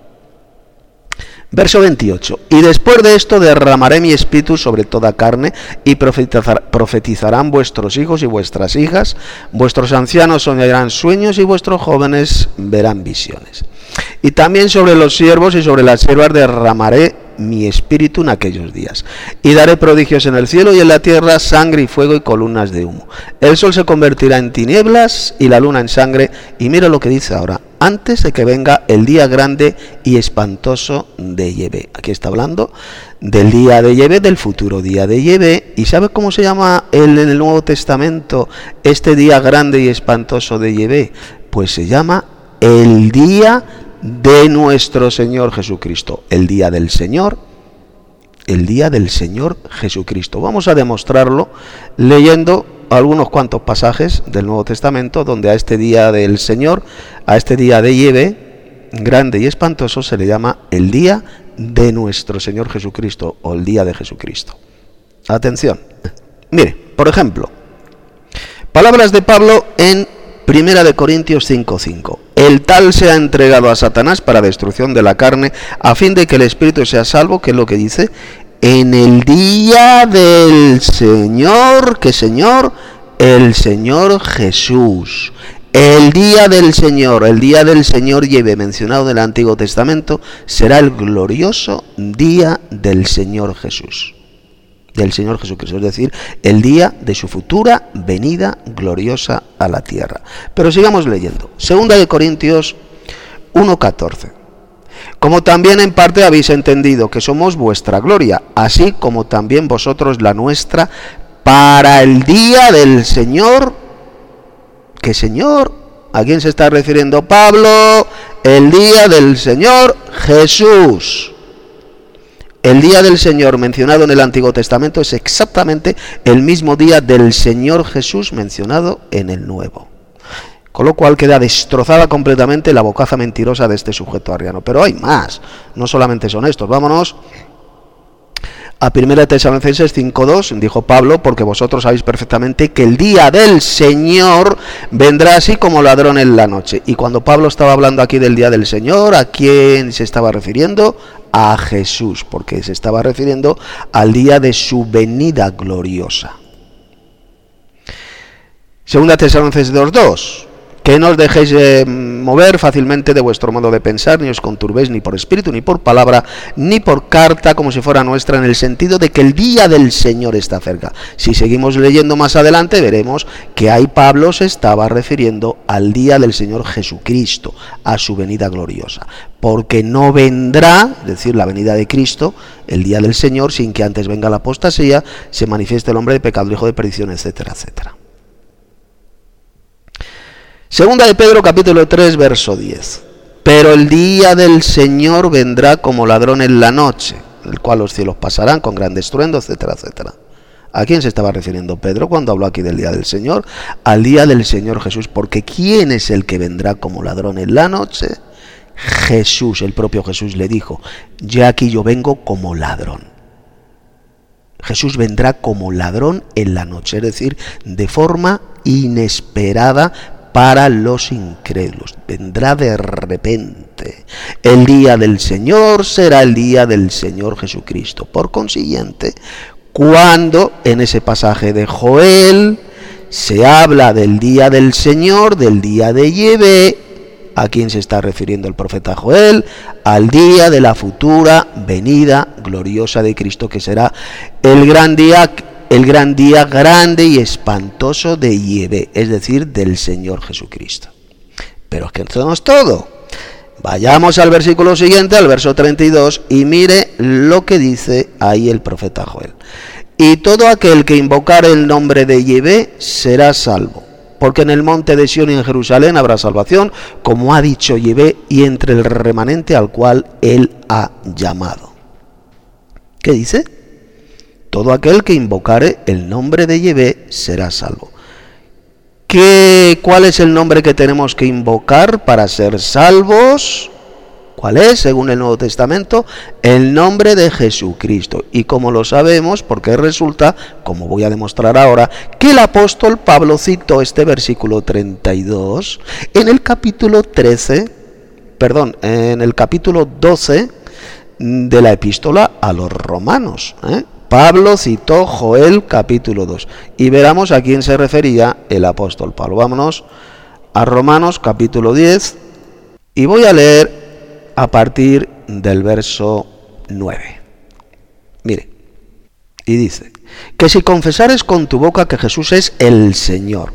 Verso 28. Y después de esto derramaré mi espíritu sobre toda carne, y profetizarán vuestros hijos y vuestras hijas, vuestros ancianos soñarán sueños y vuestros jóvenes verán visiones. Y también sobre los siervos y sobre las siervas derramaré mi espíritu en aquellos días, y daré prodigios en el cielo y en la tierra, sangre y fuego y columnas de humo. El sol se convertirá en tinieblas y la luna en sangre, y mira lo que dice ahora, antes de que venga el día grande y espantoso de Yahvé. Aquí está hablando del día de Yahvé, del futuro día de Yahvé. ¿Y sabe cómo se llama en el Nuevo Testamento este día grande y espantoso de Yahvé? Pues se llama el día de nuestro Señor Jesucristo, el día del Señor, el día del Señor Jesucristo. Vamos a demostrarlo leyendo algunos cuantos pasajes del Nuevo Testamento donde a este día del Señor, a este día de Yahvé, grande y espantoso, se le llama el día de nuestro Señor Jesucristo o el día de Jesucristo. Atención. Mire, por ejemplo, palabras de Pablo en 1 Corintios 5:5. El tal se ha entregado a Satanás para destrucción de la carne, a fin de que el espíritu sea salvo, que es lo que dice, en el día del Señor. ¿Qué Señor? El Señor Jesús. El día del Señor Yahvé, mencionado en el Antiguo Testamento, será el glorioso día del Señor Jesús. Del Señor Jesucristo, es decir, el día de su futura venida gloriosa a la tierra. Pero sigamos leyendo. 2 Corintios 1:14. Como también en parte habéis entendido que somos vuestra gloria, así como también vosotros la nuestra, para el día del Señor. ¿Qué Señor? ¿A quién se está refiriendo Pablo? El día del Señor Jesús. El día del Señor mencionado en el Antiguo Testamento es exactamente el mismo día del Señor Jesús mencionado en el Nuevo. Con lo cual queda destrozada completamente la bocaza mentirosa de este sujeto arriano. Pero hay más, no solamente son estos. Vámonos a 1 Tesalonicenses 5:2, dijo Pablo, porque vosotros sabéis perfectamente que el día del Señor vendrá así como ladrón en la noche. Y cuando Pablo estaba hablando aquí del día del Señor, ¿a quién se estaba refiriendo? A Jesús, porque se estaba refiriendo al día de su venida gloriosa. 2 Tesalonicenses 2:2. Que no os dejéis mover fácilmente de vuestro modo de pensar, ni os conturbéis ni por espíritu, ni por palabra, ni por carta, como si fuera nuestra, en el sentido de que el día del Señor está cerca. Si seguimos leyendo más adelante, veremos que ahí Pablo se estaba refiriendo al día del Señor Jesucristo, a su venida gloriosa. Porque no vendrá, es decir, la venida de Cristo, el día del Señor, sin que antes venga la apostasía, se manifieste el hombre de pecado, hijo de perdición, etcétera, etcétera. Segunda de Pedro capítulo 3 verso 10. Pero el día del Señor vendrá como ladrón en la noche, el cual los cielos pasarán con gran estruendo, etcétera, etcétera. ¿A quién se estaba refiriendo Pedro cuando habló aquí del día del Señor? Al día del Señor Jesús, porque ¿quién es el que vendrá como ladrón en la noche? Jesús, el propio Jesús le dijo, ya aquí yo vengo como ladrón. Jesús vendrá como ladrón en la noche, es decir, de forma inesperada, para los incrédulos. Vendrá de repente. El día del Señor será el día del Señor Jesucristo. Por consiguiente, cuando en ese pasaje de Joel se habla del día del Señor, del día de Yahvé, ¿a quién se está refiriendo el profeta Joel? Al día de la futura venida gloriosa de Cristo, que será el gran día grande y espantoso de Yahvé, es decir, del Señor Jesucristo. Pero es que esto no es todo. Vayamos al versículo siguiente, al verso 32, y mire lo que dice ahí el profeta Joel. Y todo aquel que invocare el nombre de Yahvé será salvo, porque en el monte de Sión y en Jerusalén habrá salvación, como ha dicho Yahvé, y entre el remanente al cual él ha llamado. ¿Qué dice? Todo aquel que invocare el nombre de Yahvé será salvo. ¿Cuál es el nombre que tenemos que invocar para ser salvos? ¿Cuál es, según el Nuevo Testamento? El nombre de Jesucristo. Y como lo sabemos, porque resulta, como voy a demostrar ahora, que el apóstol Pablo citó este versículo 32 en el capítulo 12 de la epístola a los romanos. Pablo citó Joel capítulo 2 y veremos a quién se refería el apóstol Pablo. Vámonos a Romanos capítulo 10 y voy a leer a partir del verso 9. Mire, y dice, que si confesares con tu boca que Jesús es el Señor,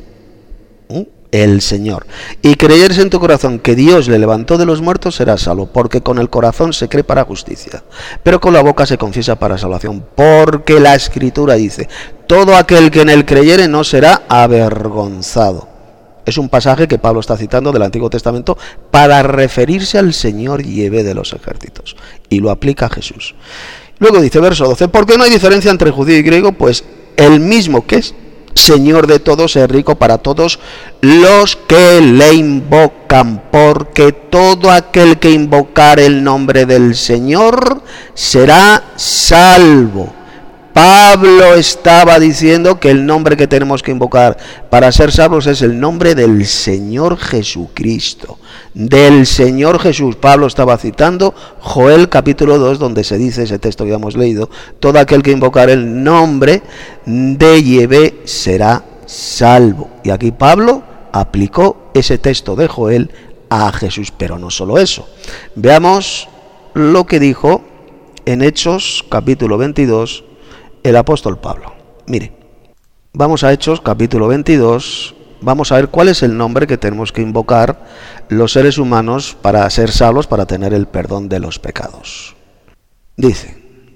y creyeres en tu corazón que Dios le levantó de los muertos, serás salvo, porque con el corazón se cree para justicia, pero con la boca se confiesa para salvación, porque la Escritura dice, todo aquel que en él creyere no será avergonzado. Es un pasaje que Pablo está citando del Antiguo Testamento para referirse al Señor Yahvé de los ejércitos, y lo aplica a Jesús. Luego dice, verso 12, porque no hay diferencia entre judío y griego, pues el mismo que es Señor de todos es rico para todos los que le invocan, porque todo aquel que invocar el nombre del Señor será salvo. Pablo estaba diciendo que el nombre que tenemos que invocar para ser salvos es el nombre del Señor Jesucristo, del Señor Jesús. Pablo estaba citando Joel capítulo 2, donde se dice ese texto que ya hemos leído, todo aquel que invocar el nombre de Yahvé será salvo. Y aquí Pablo aplicó ese texto de Joel a Jesús, pero no solo eso. Veamos lo que dijo en Hechos capítulo 22 el apóstol Pablo. Mire, vamos a Hechos capítulo 22, vamos a ver cuál es el nombre que tenemos que invocar los seres humanos para ser salvos, para tener el perdón de los pecados. Dice,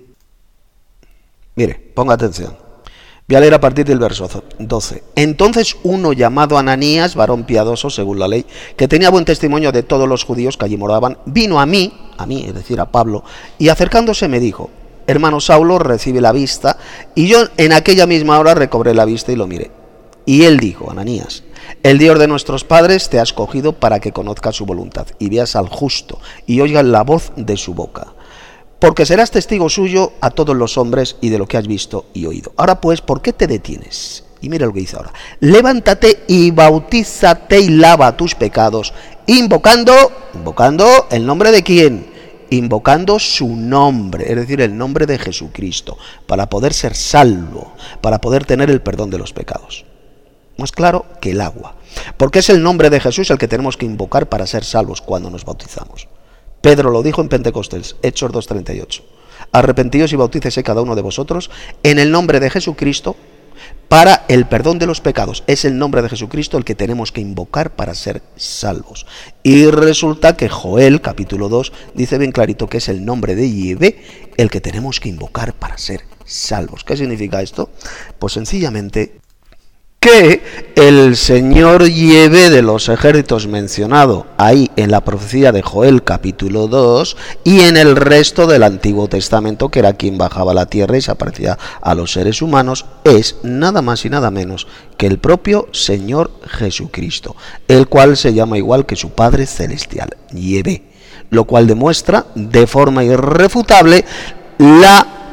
mire, ponga atención, voy a leer a partir del verso 12. Entonces uno llamado Ananías, varón piadoso según la ley, que tenía buen testimonio de todos los judíos que allí moraban, vino a mí, es decir, a Pablo, y acercándose me dijo, hermano Saulo, recibe la vista. Y yo en aquella misma hora recobré la vista y lo miré. Y él dijo, Ananías, el Dios de nuestros padres te ha escogido para que conozcas su voluntad y veas al justo y oigas la voz de su boca. Porque serás testigo suyo a todos los hombres y de lo que has visto y oído. Ahora pues, ¿por qué te detienes? Y mira lo que dice ahora. Levántate y bautízate y lava tus pecados, invocando el nombre de ¿quién? Invocando su nombre, es decir, el nombre de Jesucristo, para poder ser salvo, para poder tener el perdón de los pecados. Más claro que el agua, porque es el nombre de Jesús el que tenemos que invocar para ser salvos cuando nos bautizamos. Pedro lo dijo en Pentecostés, Hechos 2:38. Arrepentíos y bautícese cada uno de vosotros en el nombre de Jesucristo para el perdón de los pecados. Es el nombre de Jesucristo el que tenemos que invocar para ser salvos. Y resulta que Joel, capítulo 2, dice bien clarito que es el nombre de Yahvé el que tenemos que invocar para ser salvos. ¿Qué significa esto? Pues sencillamente que el Señor Yahvé de los ejércitos mencionado ahí en la profecía de Joel capítulo 2 y en el resto del Antiguo Testamento, que era quien bajaba a la tierra y se aparecía a los seres humanos, es nada más y nada menos que el propio Señor Jesucristo, el cual se llama igual que su Padre Celestial, Yahvé, lo cual demuestra de forma irrefutable la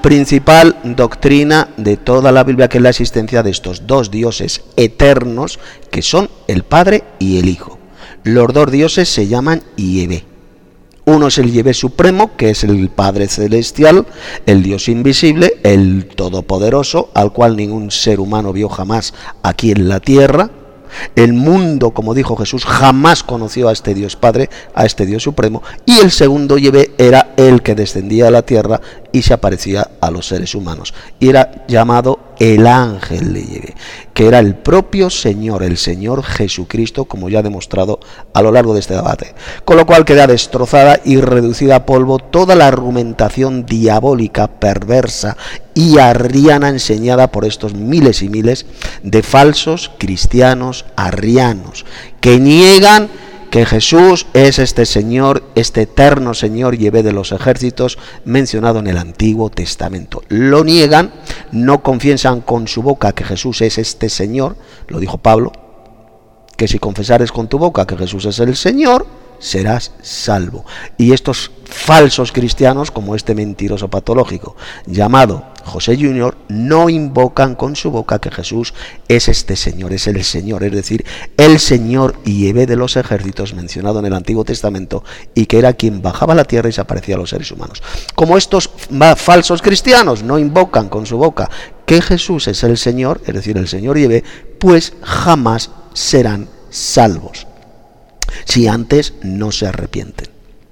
principal doctrina de toda la Biblia, que es la existencia de estos dos dioses eternos, que son el Padre y el Hijo. Los dos dioses se llaman Yahvé. Uno es el Yahvé supremo, que es el Padre celestial, el Dios invisible, el todopoderoso, al cual ningún ser humano vio jamás aquí en la tierra. El mundo, como dijo Jesús, jamás conoció a este Dios Padre, a este Dios supremo. Y el segundo Yahvé era el que descendía a la tierra y se aparecía a los seres humanos. Y era llamado el ángel de Yahvé, que era el propio Señor, el Señor Jesucristo, como ya he demostrado a lo largo de este debate. Con lo cual queda destrozada y reducida a polvo toda la argumentación diabólica, perversa y arriana enseñada por estos miles y miles de falsos cristianos arrianos, que niegan que Jesús es este Señor, este eterno Señor Yahvé de los ejércitos mencionado en el Antiguo Testamento. Lo niegan, no confiesan con su boca que Jesús es este Señor, lo dijo Pablo, que si confesares con tu boca que Jesús es el Señor, serás salvo. Y estos falsos cristianos, como este mentiroso patológico llamado José Junior, no invocan con su boca que Jesús es este Señor, es el Señor, es decir, el Señor Yahvé de los ejércitos mencionado en el Antiguo Testamento, y que era quien bajaba a la tierra y se aparecía a los seres humanos. Como estos falsos cristianos no invocan con su boca que Jesús es el Señor, es decir, el Señor Yahvé, pues jamás serán salvos si antes no se arrepienten.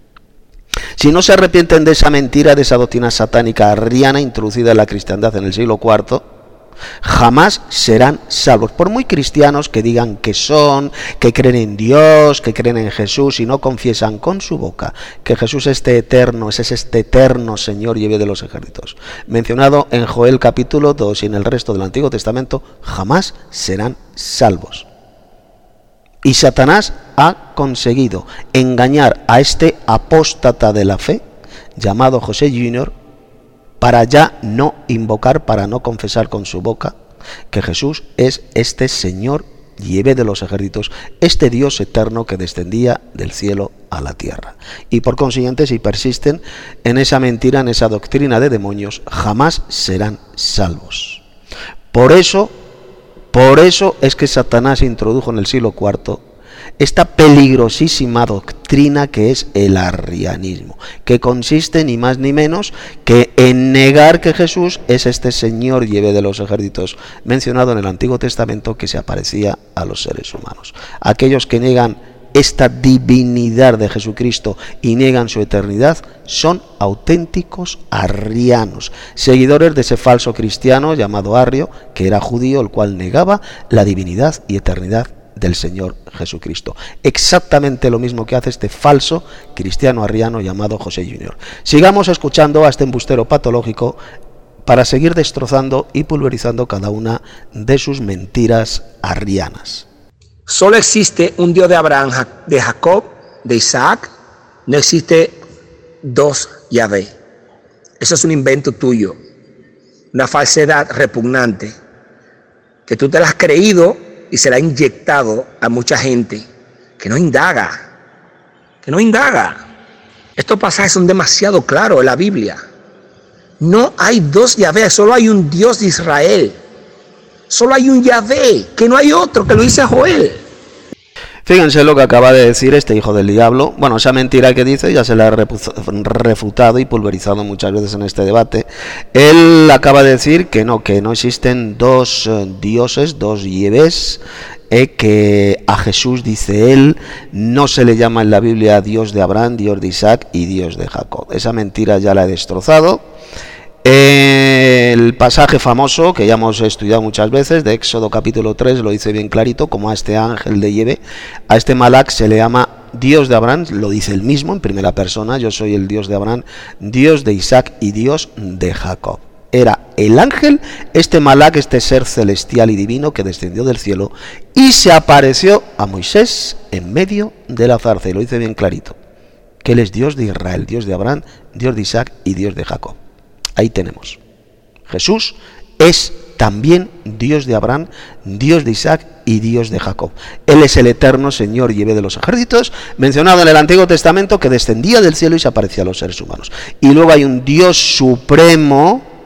Si no se arrepienten de esa mentira, de esa doctrina satánica arriana introducida en la cristiandad en el siglo IV, jamás serán salvos. Por muy cristianos que digan que son, que creen en Dios, que creen en Jesús, y no confiesan con su boca que Jesús es este eterno Señor Yahvé de los ejércitos, mencionado en Joel capítulo 2 y en el resto del Antiguo Testamento, jamás serán salvos. Y Satanás ha conseguido engañar a este apóstata de la fe, llamado José Junior, para ya no invocar, para no confesar con su boca que Jesús es este Señor Yahvé de los ejércitos, este Dios eterno que descendía del cielo a la tierra. Y por consiguiente, si persisten en esa mentira, en esa doctrina de demonios, jamás serán salvos. Por eso es que Satanás introdujo en el siglo IV esta peligrosísima doctrina que es el arrianismo, que consiste ni más ni menos que en negar que Jesús es este Señor Yahvé de los ejércitos mencionado en el Antiguo Testamento, que se aparecía a los seres humanos. Aquellos que niegan esta divinidad de Jesucristo y niegan su eternidad son auténticos arrianos, seguidores de ese falso cristiano llamado Arrio, que era judío, el cual negaba la divinidad y eternidad del Señor Jesucristo. Exactamente lo mismo que hace este falso cristiano arriano llamado José Junior. Sigamos escuchando a este embustero patológico para seguir destrozando y pulverizando cada una de sus mentiras arrianas. Solo existe un Dios de Abraham, de Jacob, de Isaac. No existe dos Yahvé. Eso es un invento tuyo, una falsedad repugnante, que tú te la has creído y se la ha inyectado a mucha gente que no indaga. Estos pasajes son demasiado claros en la Biblia. No hay dos Yahvé, solo hay un Dios de Israel. Solo hay un Yahvé, que no hay otro, que lo dice Joel. Fíjense lo que acaba de decir este hijo del diablo. Bueno, esa mentira que dice ya se la ha refutado y pulverizado muchas veces en este debate. Él acaba de decir que no existen dos dioses, dos Yahvés, que a Jesús, dice él, no se le llama en la Biblia Dios de Abraham, Dios de Isaac y Dios de Jacob. Esa mentira ya la he destrozado. El pasaje famoso que ya hemos estudiado muchas veces de Éxodo capítulo 3 lo dice bien clarito, como a este ángel de Yahvé, a este Malak se le llama Dios de Abraham, lo dice él mismo en primera persona: yo soy el Dios de Abraham, Dios de Isaac y Dios de Jacob. Era el ángel, este Malak, este ser celestial y divino que descendió del cielo y se apareció a Moisés en medio de la zarza, y lo dice bien clarito, que él es Dios de Israel, Dios de Abraham, Dios de Isaac y Dios de Jacob. Ahí tenemos. Jesús es también Dios de Abraham, Dios de Isaac y Dios de Jacob. Él es el eterno Señor Yahvé de los ejércitos, mencionado en el Antiguo Testamento, que descendía del cielo y se aparecía a los seres humanos. Y luego hay un Dios supremo,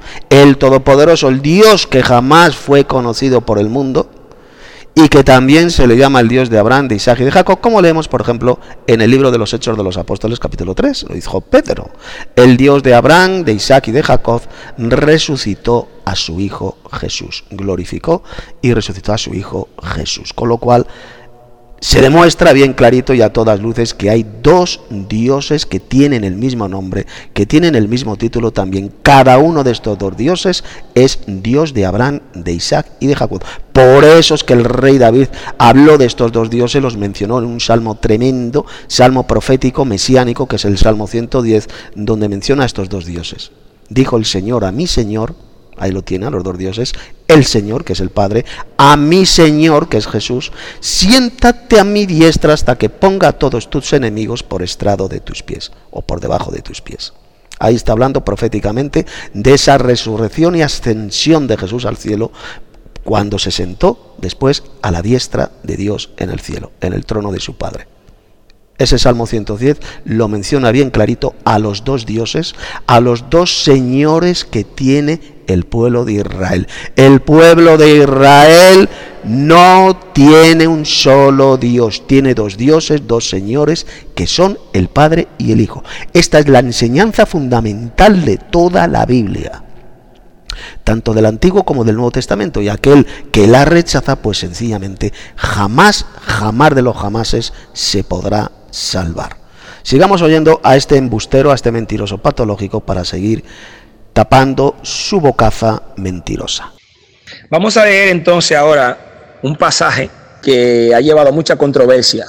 el Todopoderoso, el Dios que jamás fue conocido por el mundo, y que también se le llama el Dios de Abraham, de Isaac y de Jacob, como leemos, por ejemplo, en el libro de los Hechos de los Apóstoles, capítulo 3, lo dijo Pedro. El Dios de Abraham, de Isaac y de Jacob resucitó a su Hijo Jesús, glorificó y resucitó a su Hijo Jesús, con lo cual se demuestra bien clarito y a todas luces que hay dos dioses que tienen el mismo nombre, que tienen el mismo título también. Cada uno de estos dos dioses es Dios de Abraham, de Isaac y de Jacob. Por eso es que el rey David habló de estos dos dioses, los mencionó en un salmo tremendo, salmo profético, mesiánico, que es el Salmo 110, donde menciona a estos dos dioses. Dijo el Señor a mi Señor, ahí lo tiene, a los dos dioses, el Señor, que es el Padre, a mi Señor, que es Jesús, siéntate a mi diestra hasta que ponga a todos tus enemigos por estrado de tus pies, o por debajo de tus pies. Ahí está hablando proféticamente de esa resurrección y ascensión de Jesús al cielo, cuando se sentó después a la diestra de Dios en el cielo, en el trono de su Padre. Ese Salmo 110 lo menciona bien clarito a los dos dioses, a los dos señores que tiene el pueblo de Israel. El pueblo de Israel no tiene un solo Dios, tiene dos dioses, dos señores, que son el Padre y el Hijo. Esta es la enseñanza fundamental de toda la Biblia, tanto del Antiguo como del Nuevo Testamento, y aquel que la rechaza, pues sencillamente jamás de los jamases se podrá salvar. Sigamos oyendo a este embustero, a este mentiroso patológico, para seguir tapando su bocaza mentirosa. Vamos a leer entonces ahora un pasaje que ha llevado mucha controversia.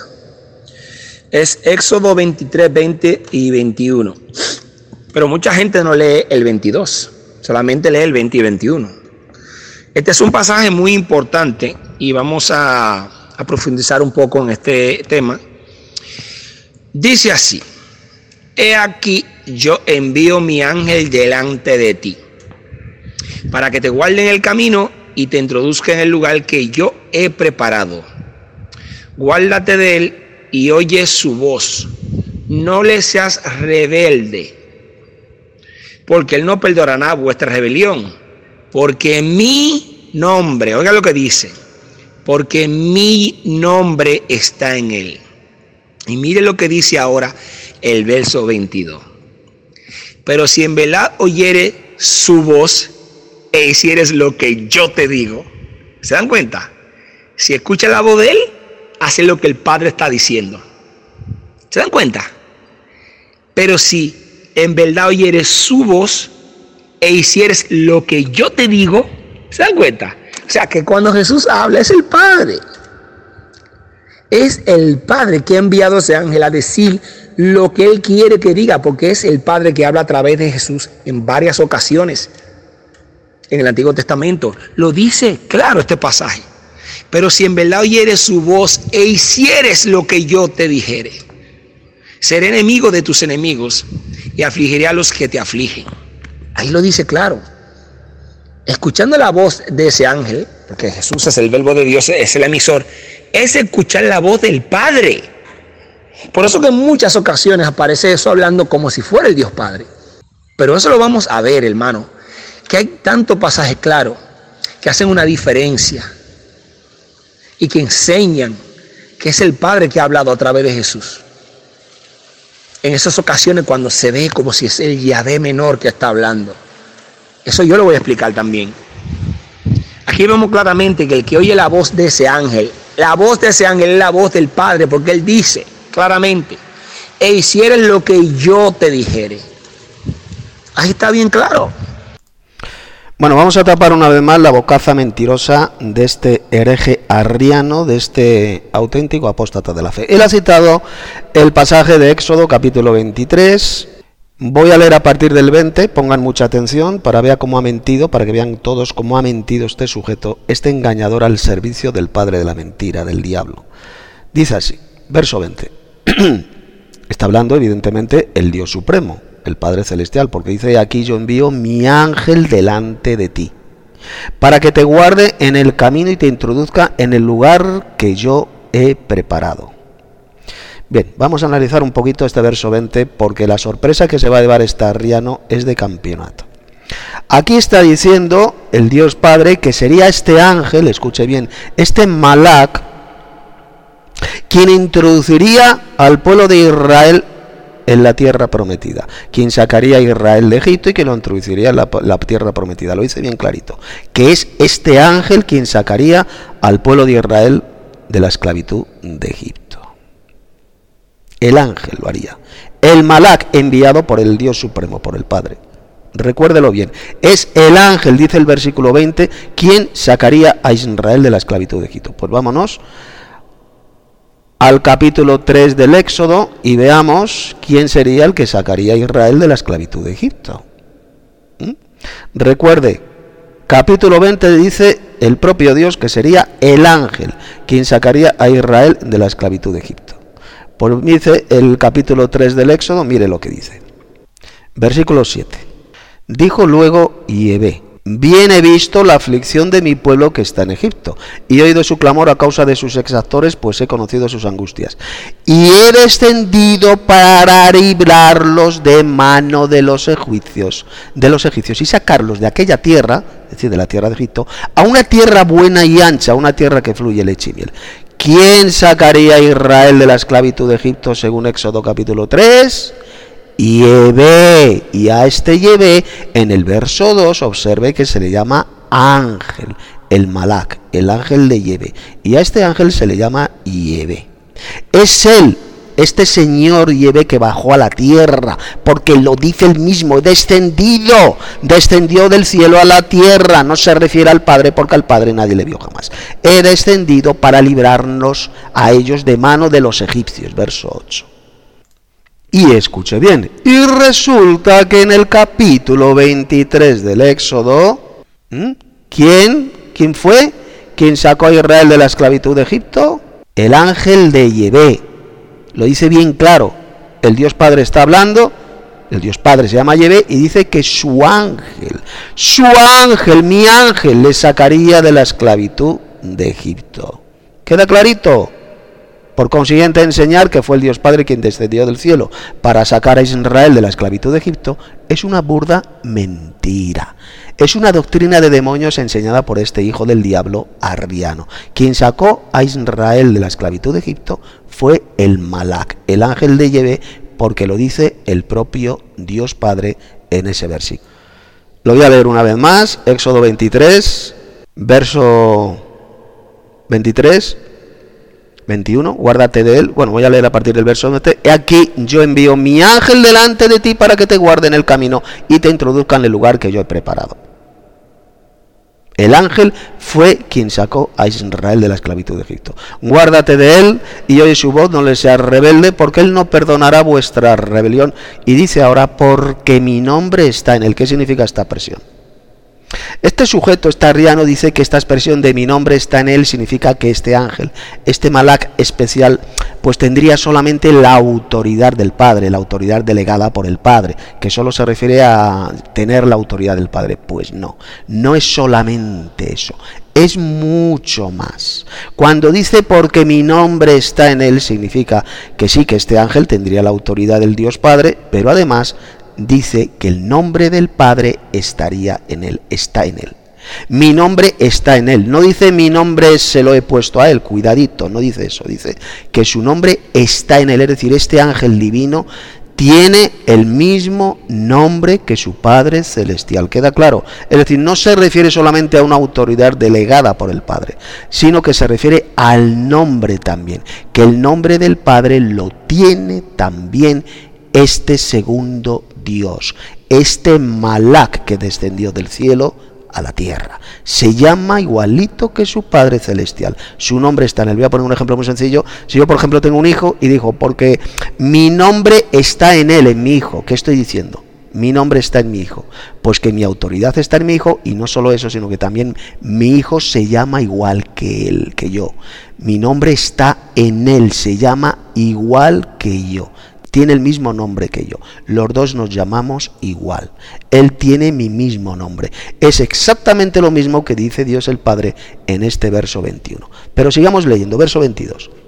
Es Éxodo 23, 20 y 21. Pero mucha gente no lee el 22, solamente lee el 20 y 21. Este es un pasaje muy importante y vamos a profundizar un poco en este tema. Dice así: he aquí yo envío mi ángel delante de ti, para que te guarde en el camino y te introduzca en el lugar que yo he preparado. Guárdate de él y oye su voz. No le seas rebelde, porque él no perdonará vuestra rebelión. Porque mi nombre, oiga lo que dice, porque mi nombre está en él. Y mire lo que dice ahora el verso 22. Pero si en verdad oyere su voz e hicieres lo que yo te digo. ¿Se dan cuenta? Si escucha la voz de él, hace lo que el Padre está diciendo. ¿Se dan cuenta? Pero si en verdad oyeres su voz e hicieres lo que yo te digo, ¿se dan cuenta? O sea que cuando Jesús habla es el Padre. Es el Padre que ha enviado a ese ángel a decir lo que Él quiere que diga, porque es el Padre que habla a través de Jesús en varias ocasiones. En el Antiguo Testamento lo dice claro este pasaje. Pero si en verdad oyeres su voz e hicieres lo que yo te dijere, seré enemigo de tus enemigos y afligiré a los que te afligen. Ahí lo dice claro. Escuchando la voz de ese ángel, porque Jesús es el verbo de Dios, es el emisor, es escuchar la voz del Padre. Por eso que en muchas ocasiones aparece eso hablando como si fuera el Dios Padre. Pero eso lo vamos a ver, hermano, que hay tantos pasajes claros que hacen una diferencia y que enseñan que es el Padre que ha hablado a través de Jesús. En esas ocasiones cuando se ve como si es el Yahvé menor que está hablando. Eso yo lo voy a explicar también. Aquí vemos claramente que el que oye la voz de ese ángel, la voz de ese ángel es la voz del Padre, porque él dice claramente: e hicieres lo que yo te dijere. Ahí está bien claro. Bueno, vamos a tapar una vez más la bocaza mentirosa de este hereje arriano, de este auténtico apóstata de la fe. Él ha citado el pasaje de Éxodo capítulo 23. Voy a leer a partir del 20, pongan mucha atención para ver cómo ha mentido, para que vean todos cómo ha mentido este sujeto, este engañador al servicio del padre de la mentira, del diablo. Dice así, verso 20. Está hablando evidentemente el Dios Supremo, el Padre Celestial, porque dice: aquí yo envío mi ángel delante de ti, para que te guarde en el camino y te introduzca en el lugar que yo he preparado. Bien, vamos a analizar un poquito este verso 20, porque la sorpresa que se va a llevar este arriano es de campeonato. Aquí está diciendo el Dios Padre que sería este ángel, escuche bien, este Malak, quien introduciría al pueblo de Israel en la tierra prometida, quien sacaría a Israel de Egipto y que lo introduciría en la tierra prometida. Lo dice bien clarito, que es este ángel quien sacaría al pueblo de Israel de la esclavitud de Egipto. El ángel lo haría. El Malak enviado por el Dios Supremo, por el Padre. Recuérdelo bien, es el ángel, dice el versículo 20, quien sacaría a Israel de la esclavitud de Egipto. Pues vámonos al capítulo 3 del Éxodo y veamos quién sería el que sacaría a Israel de la esclavitud de Egipto. Recuerde, capítulo 20 dice el propio Dios que sería el ángel quien sacaría a Israel de la esclavitud de Egipto. Pues dice el capítulo 3 del Éxodo, mire lo que dice. Versículo 7. Dijo luego Yahvé: bien he visto la aflicción de mi pueblo que está en Egipto, y he oído su clamor a causa de sus exactores, pues he conocido sus angustias. Y he descendido para librarlos de mano de los egipcios, y sacarlos de aquella tierra, es decir, de la tierra de Egipto, a una tierra buena y ancha, una tierra que fluye leche y miel. ¿Quién sacaría a Israel de la esclavitud de Egipto según Éxodo capítulo 3? Yahvé, y a este Yahvé en el verso 2 observe que se le llama ángel, el Malak, el ángel de Yahvé, y a este ángel se le llama Yahvé. Es él, este señor Yahvé, que bajó a la tierra, porque lo dice él mismo, descendió del cielo a la tierra. No se refiere al Padre, porque al Padre nadie le vio jamás. He descendido para librarnos a ellos de mano de los egipcios, verso 8. Y escuche bien, y resulta que en el capítulo 23 del Éxodo, ¿quién fue? ¿Quién sacó a Israel de la esclavitud de Egipto? El ángel de Yahvé. Lo dice bien claro, el Dios Padre está hablando, el Dios Padre se llama Yahvé y dice que su ángel, mi ángel, le sacaría de la esclavitud de Egipto. ¿Queda clarito? Por consiguiente, enseñar que fue el Dios Padre quien descendió del cielo para sacar a Israel de la esclavitud de Egipto es una burda mentira. Es una doctrina de demonios enseñada por este hijo del diablo arriano. Quien sacó a Israel de la esclavitud de Egipto fue el Malak, el ángel de Yahvé, porque lo dice el propio Dios Padre en ese versículo. Lo voy a leer una vez más, Éxodo 23, verso 23... 21, guárdate de él. Bueno, voy a leer a partir del verso 20. He aquí, yo envío mi ángel delante de ti para que te guarde en el camino y te introduzca en el lugar que yo he preparado. El ángel fue quien sacó a Israel de la esclavitud de Egipto. Guárdate de él y oye su voz, no le seas rebelde, porque él no perdonará vuestra rebelión. Y dice ahora, porque mi nombre está en él. ¿Qué significa esta expresión? Este sujeto, este arriano, dice que esta expresión de mi nombre está en él significa que este ángel, este Malak especial, pues tendría solamente la autoridad del Padre, la autoridad delegada por el Padre, que solo se refiere a tener la autoridad del Padre. Pues no es solamente eso, es mucho más. Cuando dice porque mi nombre está en él, significa que sí, que este ángel tendría la autoridad del Dios Padre, pero además dice que el nombre del Padre estaría en él, está en él. Mi nombre está en él. No dice mi nombre se lo he puesto a él, cuidadito, no dice eso. Dice que su nombre está en él, es decir, este ángel divino tiene el mismo nombre que su Padre Celestial. ¿Queda claro? Es decir, no se refiere solamente a una autoridad delegada por el Padre, sino que se refiere al nombre también, que el nombre del Padre lo tiene también este segundo Dios, este Malak que descendió del cielo a la tierra. Se llama igualito que su Padre Celestial. Su nombre está en él. Voy a poner un ejemplo muy sencillo. Si yo, por ejemplo, tengo un hijo y digo, porque mi nombre está en él, en mi hijo. ¿Qué estoy diciendo? Mi nombre está en mi hijo. Pues que mi autoridad está en mi hijo, y no solo eso, sino que también mi hijo se llama igual que él, que yo. Mi nombre está en él, se llama igual que yo. Tiene el mismo nombre que yo. Los dos nos llamamos igual. Él tiene mi mismo nombre. Es exactamente lo mismo que dice Dios el Padre en este verso 21. Pero sigamos leyendo, verso 22.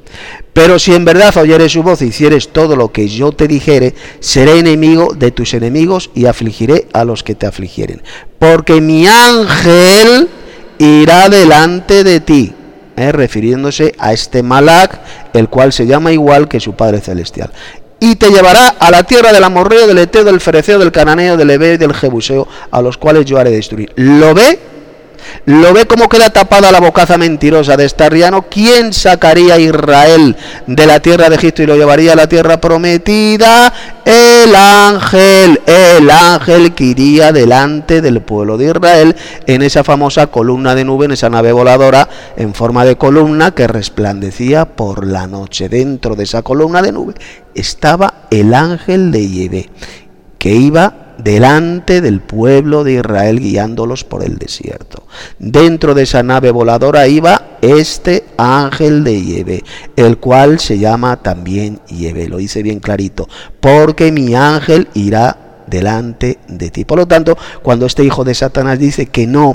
Pero si en verdad oyeres su voz y hicieres todo lo que yo te dijere, seré enemigo de tus enemigos y afligiré a los que te afligieren. Porque mi ángel irá delante de ti, refiriéndose a este Malak, el cual se llama igual que su Padre Celestial. Y te llevará a la tierra del amorreo, del eteo, del fereceo, del cananeo, del heveo y del jebuseo, a los cuales yo haré destruir. ¿Lo ve? ¿Lo ve cómo queda tapada la bocaza mentirosa de este arriano? ¿Quién sacaría a Israel de la tierra de Egipto y lo llevaría a la tierra prometida? El ángel que iría delante del pueblo de Israel en esa famosa columna de nube, en esa nave voladora en forma de columna que resplandecía por la noche. Dentro de esa columna de nube estaba el ángel de Yahvé, que iba delante del pueblo de Israel guiándolos por el desierto. Dentro de esa nave voladora iba este ángel de Yahvé, el cual se llama también Yahvé. Lo dice bien clarito, porque mi ángel irá delante de ti. Por lo tanto, cuando este hijo de Satanás dice que no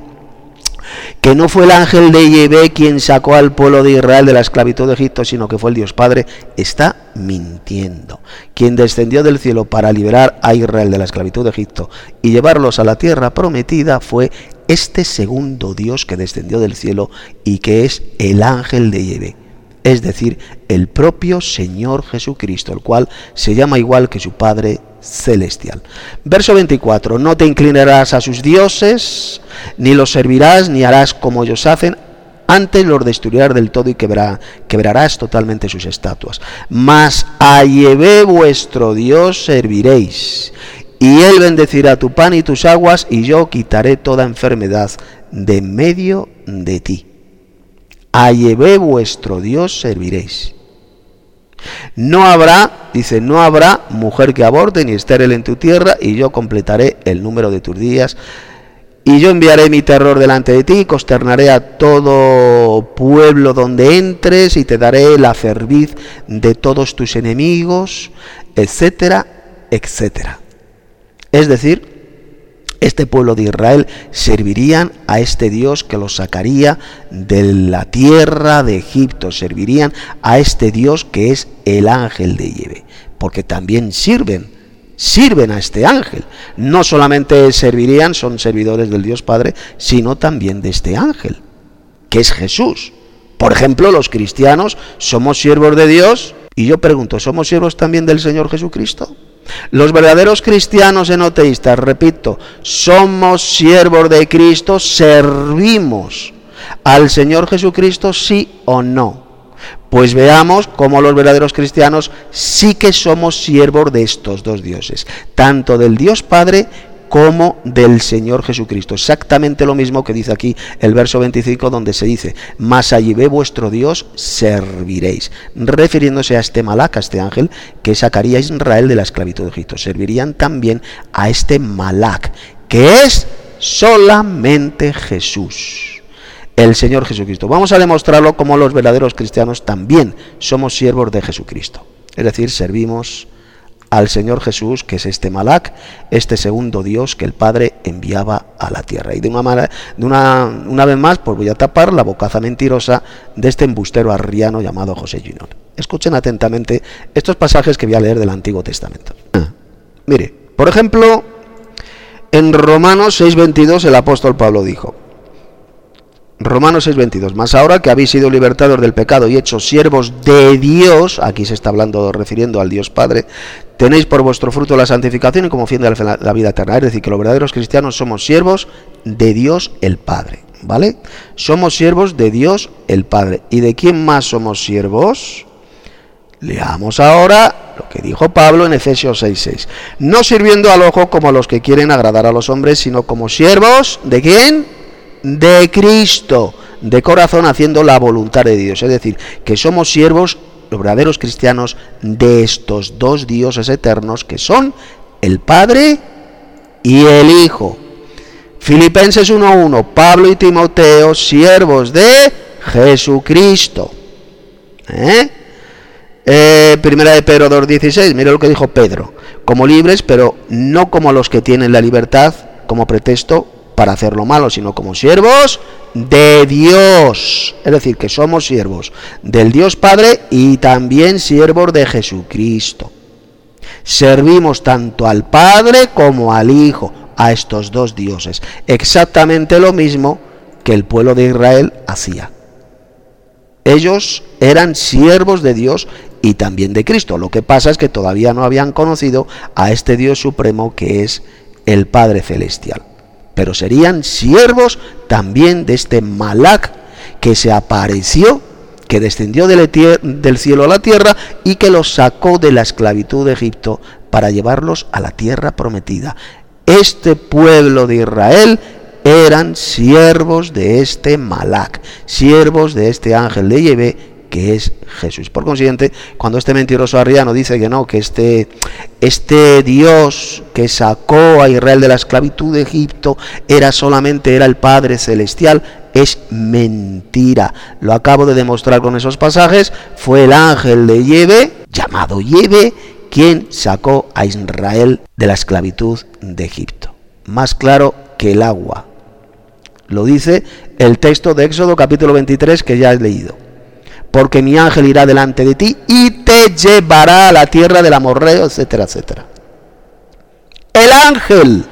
fue el ángel de Yahvé quien sacó al pueblo de Israel de la esclavitud de Egipto, sino que fue el Dios Padre, está mintiendo. Quien descendió del cielo para liberar a Israel de la esclavitud de Egipto y llevarlos a la tierra prometida fue este segundo Dios que descendió del cielo y que es el ángel de Yahvé, es decir, el propio Señor Jesucristo, el cual se llama igual que su Padre Celestial. Verso 24, no te inclinarás a sus dioses, ni los servirás, ni harás como ellos hacen, antes los destruirás del todo y quebrarás totalmente sus estatuas. Mas a Yahvé vuestro Dios serviréis, y él bendecirá tu pan y tus aguas, y yo quitaré toda enfermedad de en medio de ti. A Yahvé vuestro Dios serviréis. No habrá, dice, no habrá mujer que aborte ni estéril en tu tierra, y yo completaré el número de tus días. Y yo enviaré mi terror delante de ti, consternaré a todo pueblo donde entres, y te daré la cerviz de todos tus enemigos, etcétera, etcétera. Es decir, este pueblo de Israel servirían a este Dios que los sacaría de la tierra de Egipto, servirían a este Dios que es el ángel de Yahvé, porque también sirven a este ángel. No solamente servirían, son servidores del Dios Padre, sino también de este ángel, que es Jesús. Por ejemplo, los cristianos somos siervos de Dios, y yo pregunto, ¿somos siervos también del Señor Jesucristo? Los verdaderos cristianos enoteístas, repito, somos siervos de Cristo, servimos al Señor Jesucristo, sí o no. Pues veamos cómo los verdaderos cristianos sí que somos siervos de estos dos dioses, tanto del Dios Padre como del Señor Jesucristo. Exactamente lo mismo que dice aquí el verso 25, donde se dice, mas a Yahvé vuestro Dios serviréis, refiriéndose a este Malak, a este ángel que sacaría a Israel de la esclavitud de Egipto. Servirían también a este Malak, que es solamente Jesús, el Señor Jesucristo. Vamos a demostrarlo como los verdaderos cristianos también somos siervos de Jesucristo, es decir, servimos al Señor Jesús, que es este Malak, este segundo Dios que el Padre enviaba a la tierra. Y una vez más, pues voy a tapar la bocaza mentirosa de este embustero arriano llamado José Junior. Escuchen atentamente estos pasajes que voy a leer del Antiguo Testamento. Mire, por ejemplo, en Romanos 6:22 el apóstol Pablo dijo, Romanos 6:22, mas ahora que habéis sido libertados del pecado y hechos siervos de Dios, aquí se está hablando, refiriendo al Dios Padre, tenéis por vuestro fruto la santificación y como fin de la vida eterna. Es decir, que los verdaderos cristianos somos siervos de Dios el Padre, ¿vale? Somos siervos de Dios el Padre. ¿Y de quién más somos siervos? Leamos ahora lo que dijo Pablo en Efesios 6:6. No sirviendo al ojo como los que quieren agradar a los hombres, sino como siervos, ¿de quién? De Cristo, de corazón, haciendo la voluntad de Dios. Es decir, que somos siervos, los verdaderos cristianos, de estos dos dioses eternos que son el Padre y el Hijo. Filipenses 1:1, Pablo y Timoteo, siervos de Jesucristo. Primera de Pedro 2:16, mira lo que dijo Pedro, como libres, pero no como los que tienen la libertad como pretexto para hacer lo malo, sino como siervos de Dios. Es decir, que somos siervos del Dios Padre y también siervos de Jesucristo. Servimos tanto al Padre como al Hijo, a estos dos dioses. Exactamente lo mismo que el pueblo de Israel hacía. Ellos eran siervos de Dios y también de Cristo. Lo que pasa es que todavía no habían conocido a este Dios supremo que es el Padre Celestial. Pero serían siervos también de este Malak que se apareció, que descendió del cielo a la tierra y que los sacó de la esclavitud de Egipto para llevarlos a la tierra prometida. Este pueblo de Israel eran siervos de este Malak, siervos de este ángel de Yahvé, que es Jesús. Por consiguiente, cuando este mentiroso arriano dice que no, que este Dios que sacó a Israel de la esclavitud de Egipto era el Padre Celestial, es mentira. Lo acabo de demostrar con esos pasajes. Fue el ángel de Yahvé, llamado Yahvé, quien sacó a Israel de la esclavitud de Egipto. Más claro que el agua. Lo dice el texto de Éxodo capítulo 23 que ya he leído. Porque mi ángel irá delante de ti y te llevará a la tierra del amorreo, etcétera, etcétera. El ángel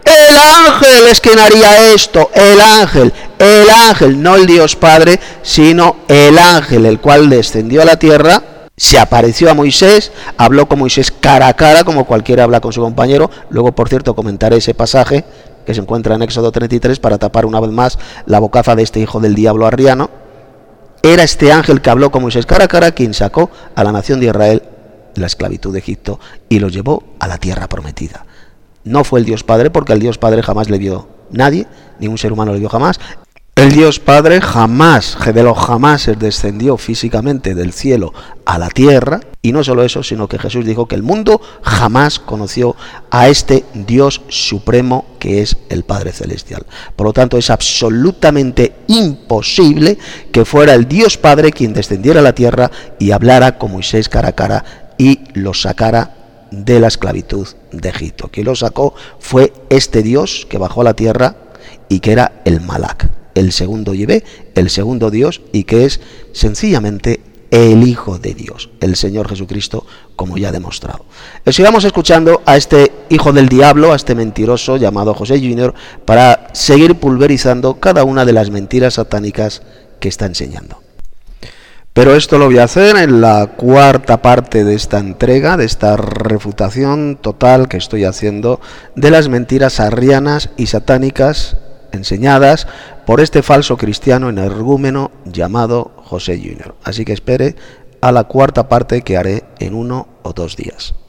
es quien haría esto. El ángel, no el Dios Padre, sino el ángel, el cual descendió a la tierra, se apareció a Moisés, habló con Moisés cara a cara, como cualquiera habla con su compañero. Luego, por cierto, comentaré ese pasaje que se encuentra en Éxodo 33 para tapar una vez más la bocaza de este hijo del diablo arriano. Era este ángel que habló con Moisés cara a cara quien sacó a la nación de Israel de la esclavitud de Egipto y los llevó a la tierra prometida. No fue el Dios Padre, porque al Dios Padre jamás le vio nadie, ningún ser humano le vio jamás. El Dios Padre jamás, de los jamases, descendió físicamente del cielo a la tierra. Y no solo eso, sino que Jesús dijo que el mundo jamás conoció a este Dios supremo que es el Padre Celestial. Por lo tanto, es absolutamente imposible que fuera el Dios Padre quien descendiera a la tierra y hablara con Moisés cara a cara y los sacara de la esclavitud de Egipto. Quien lo sacó fue este Dios que bajó a la tierra y que era el Malak, el segundo Yahvé, el segundo Dios, y que es sencillamente el Hijo de Dios, el Señor Jesucristo, como ya he demostrado. Sigamos escuchando a este hijo del diablo, a este mentiroso llamado José Junior, para seguir pulverizando cada una de las mentiras satánicas que está enseñando. Pero esto lo voy a hacer en la cuarta parte de esta entrega, de esta refutación total que estoy haciendo de las mentiras arrianas y satánicas enseñadas por este falso cristiano energúmeno llamado José Junior. Así que espere a la cuarta parte que haré en 1 o 2 días.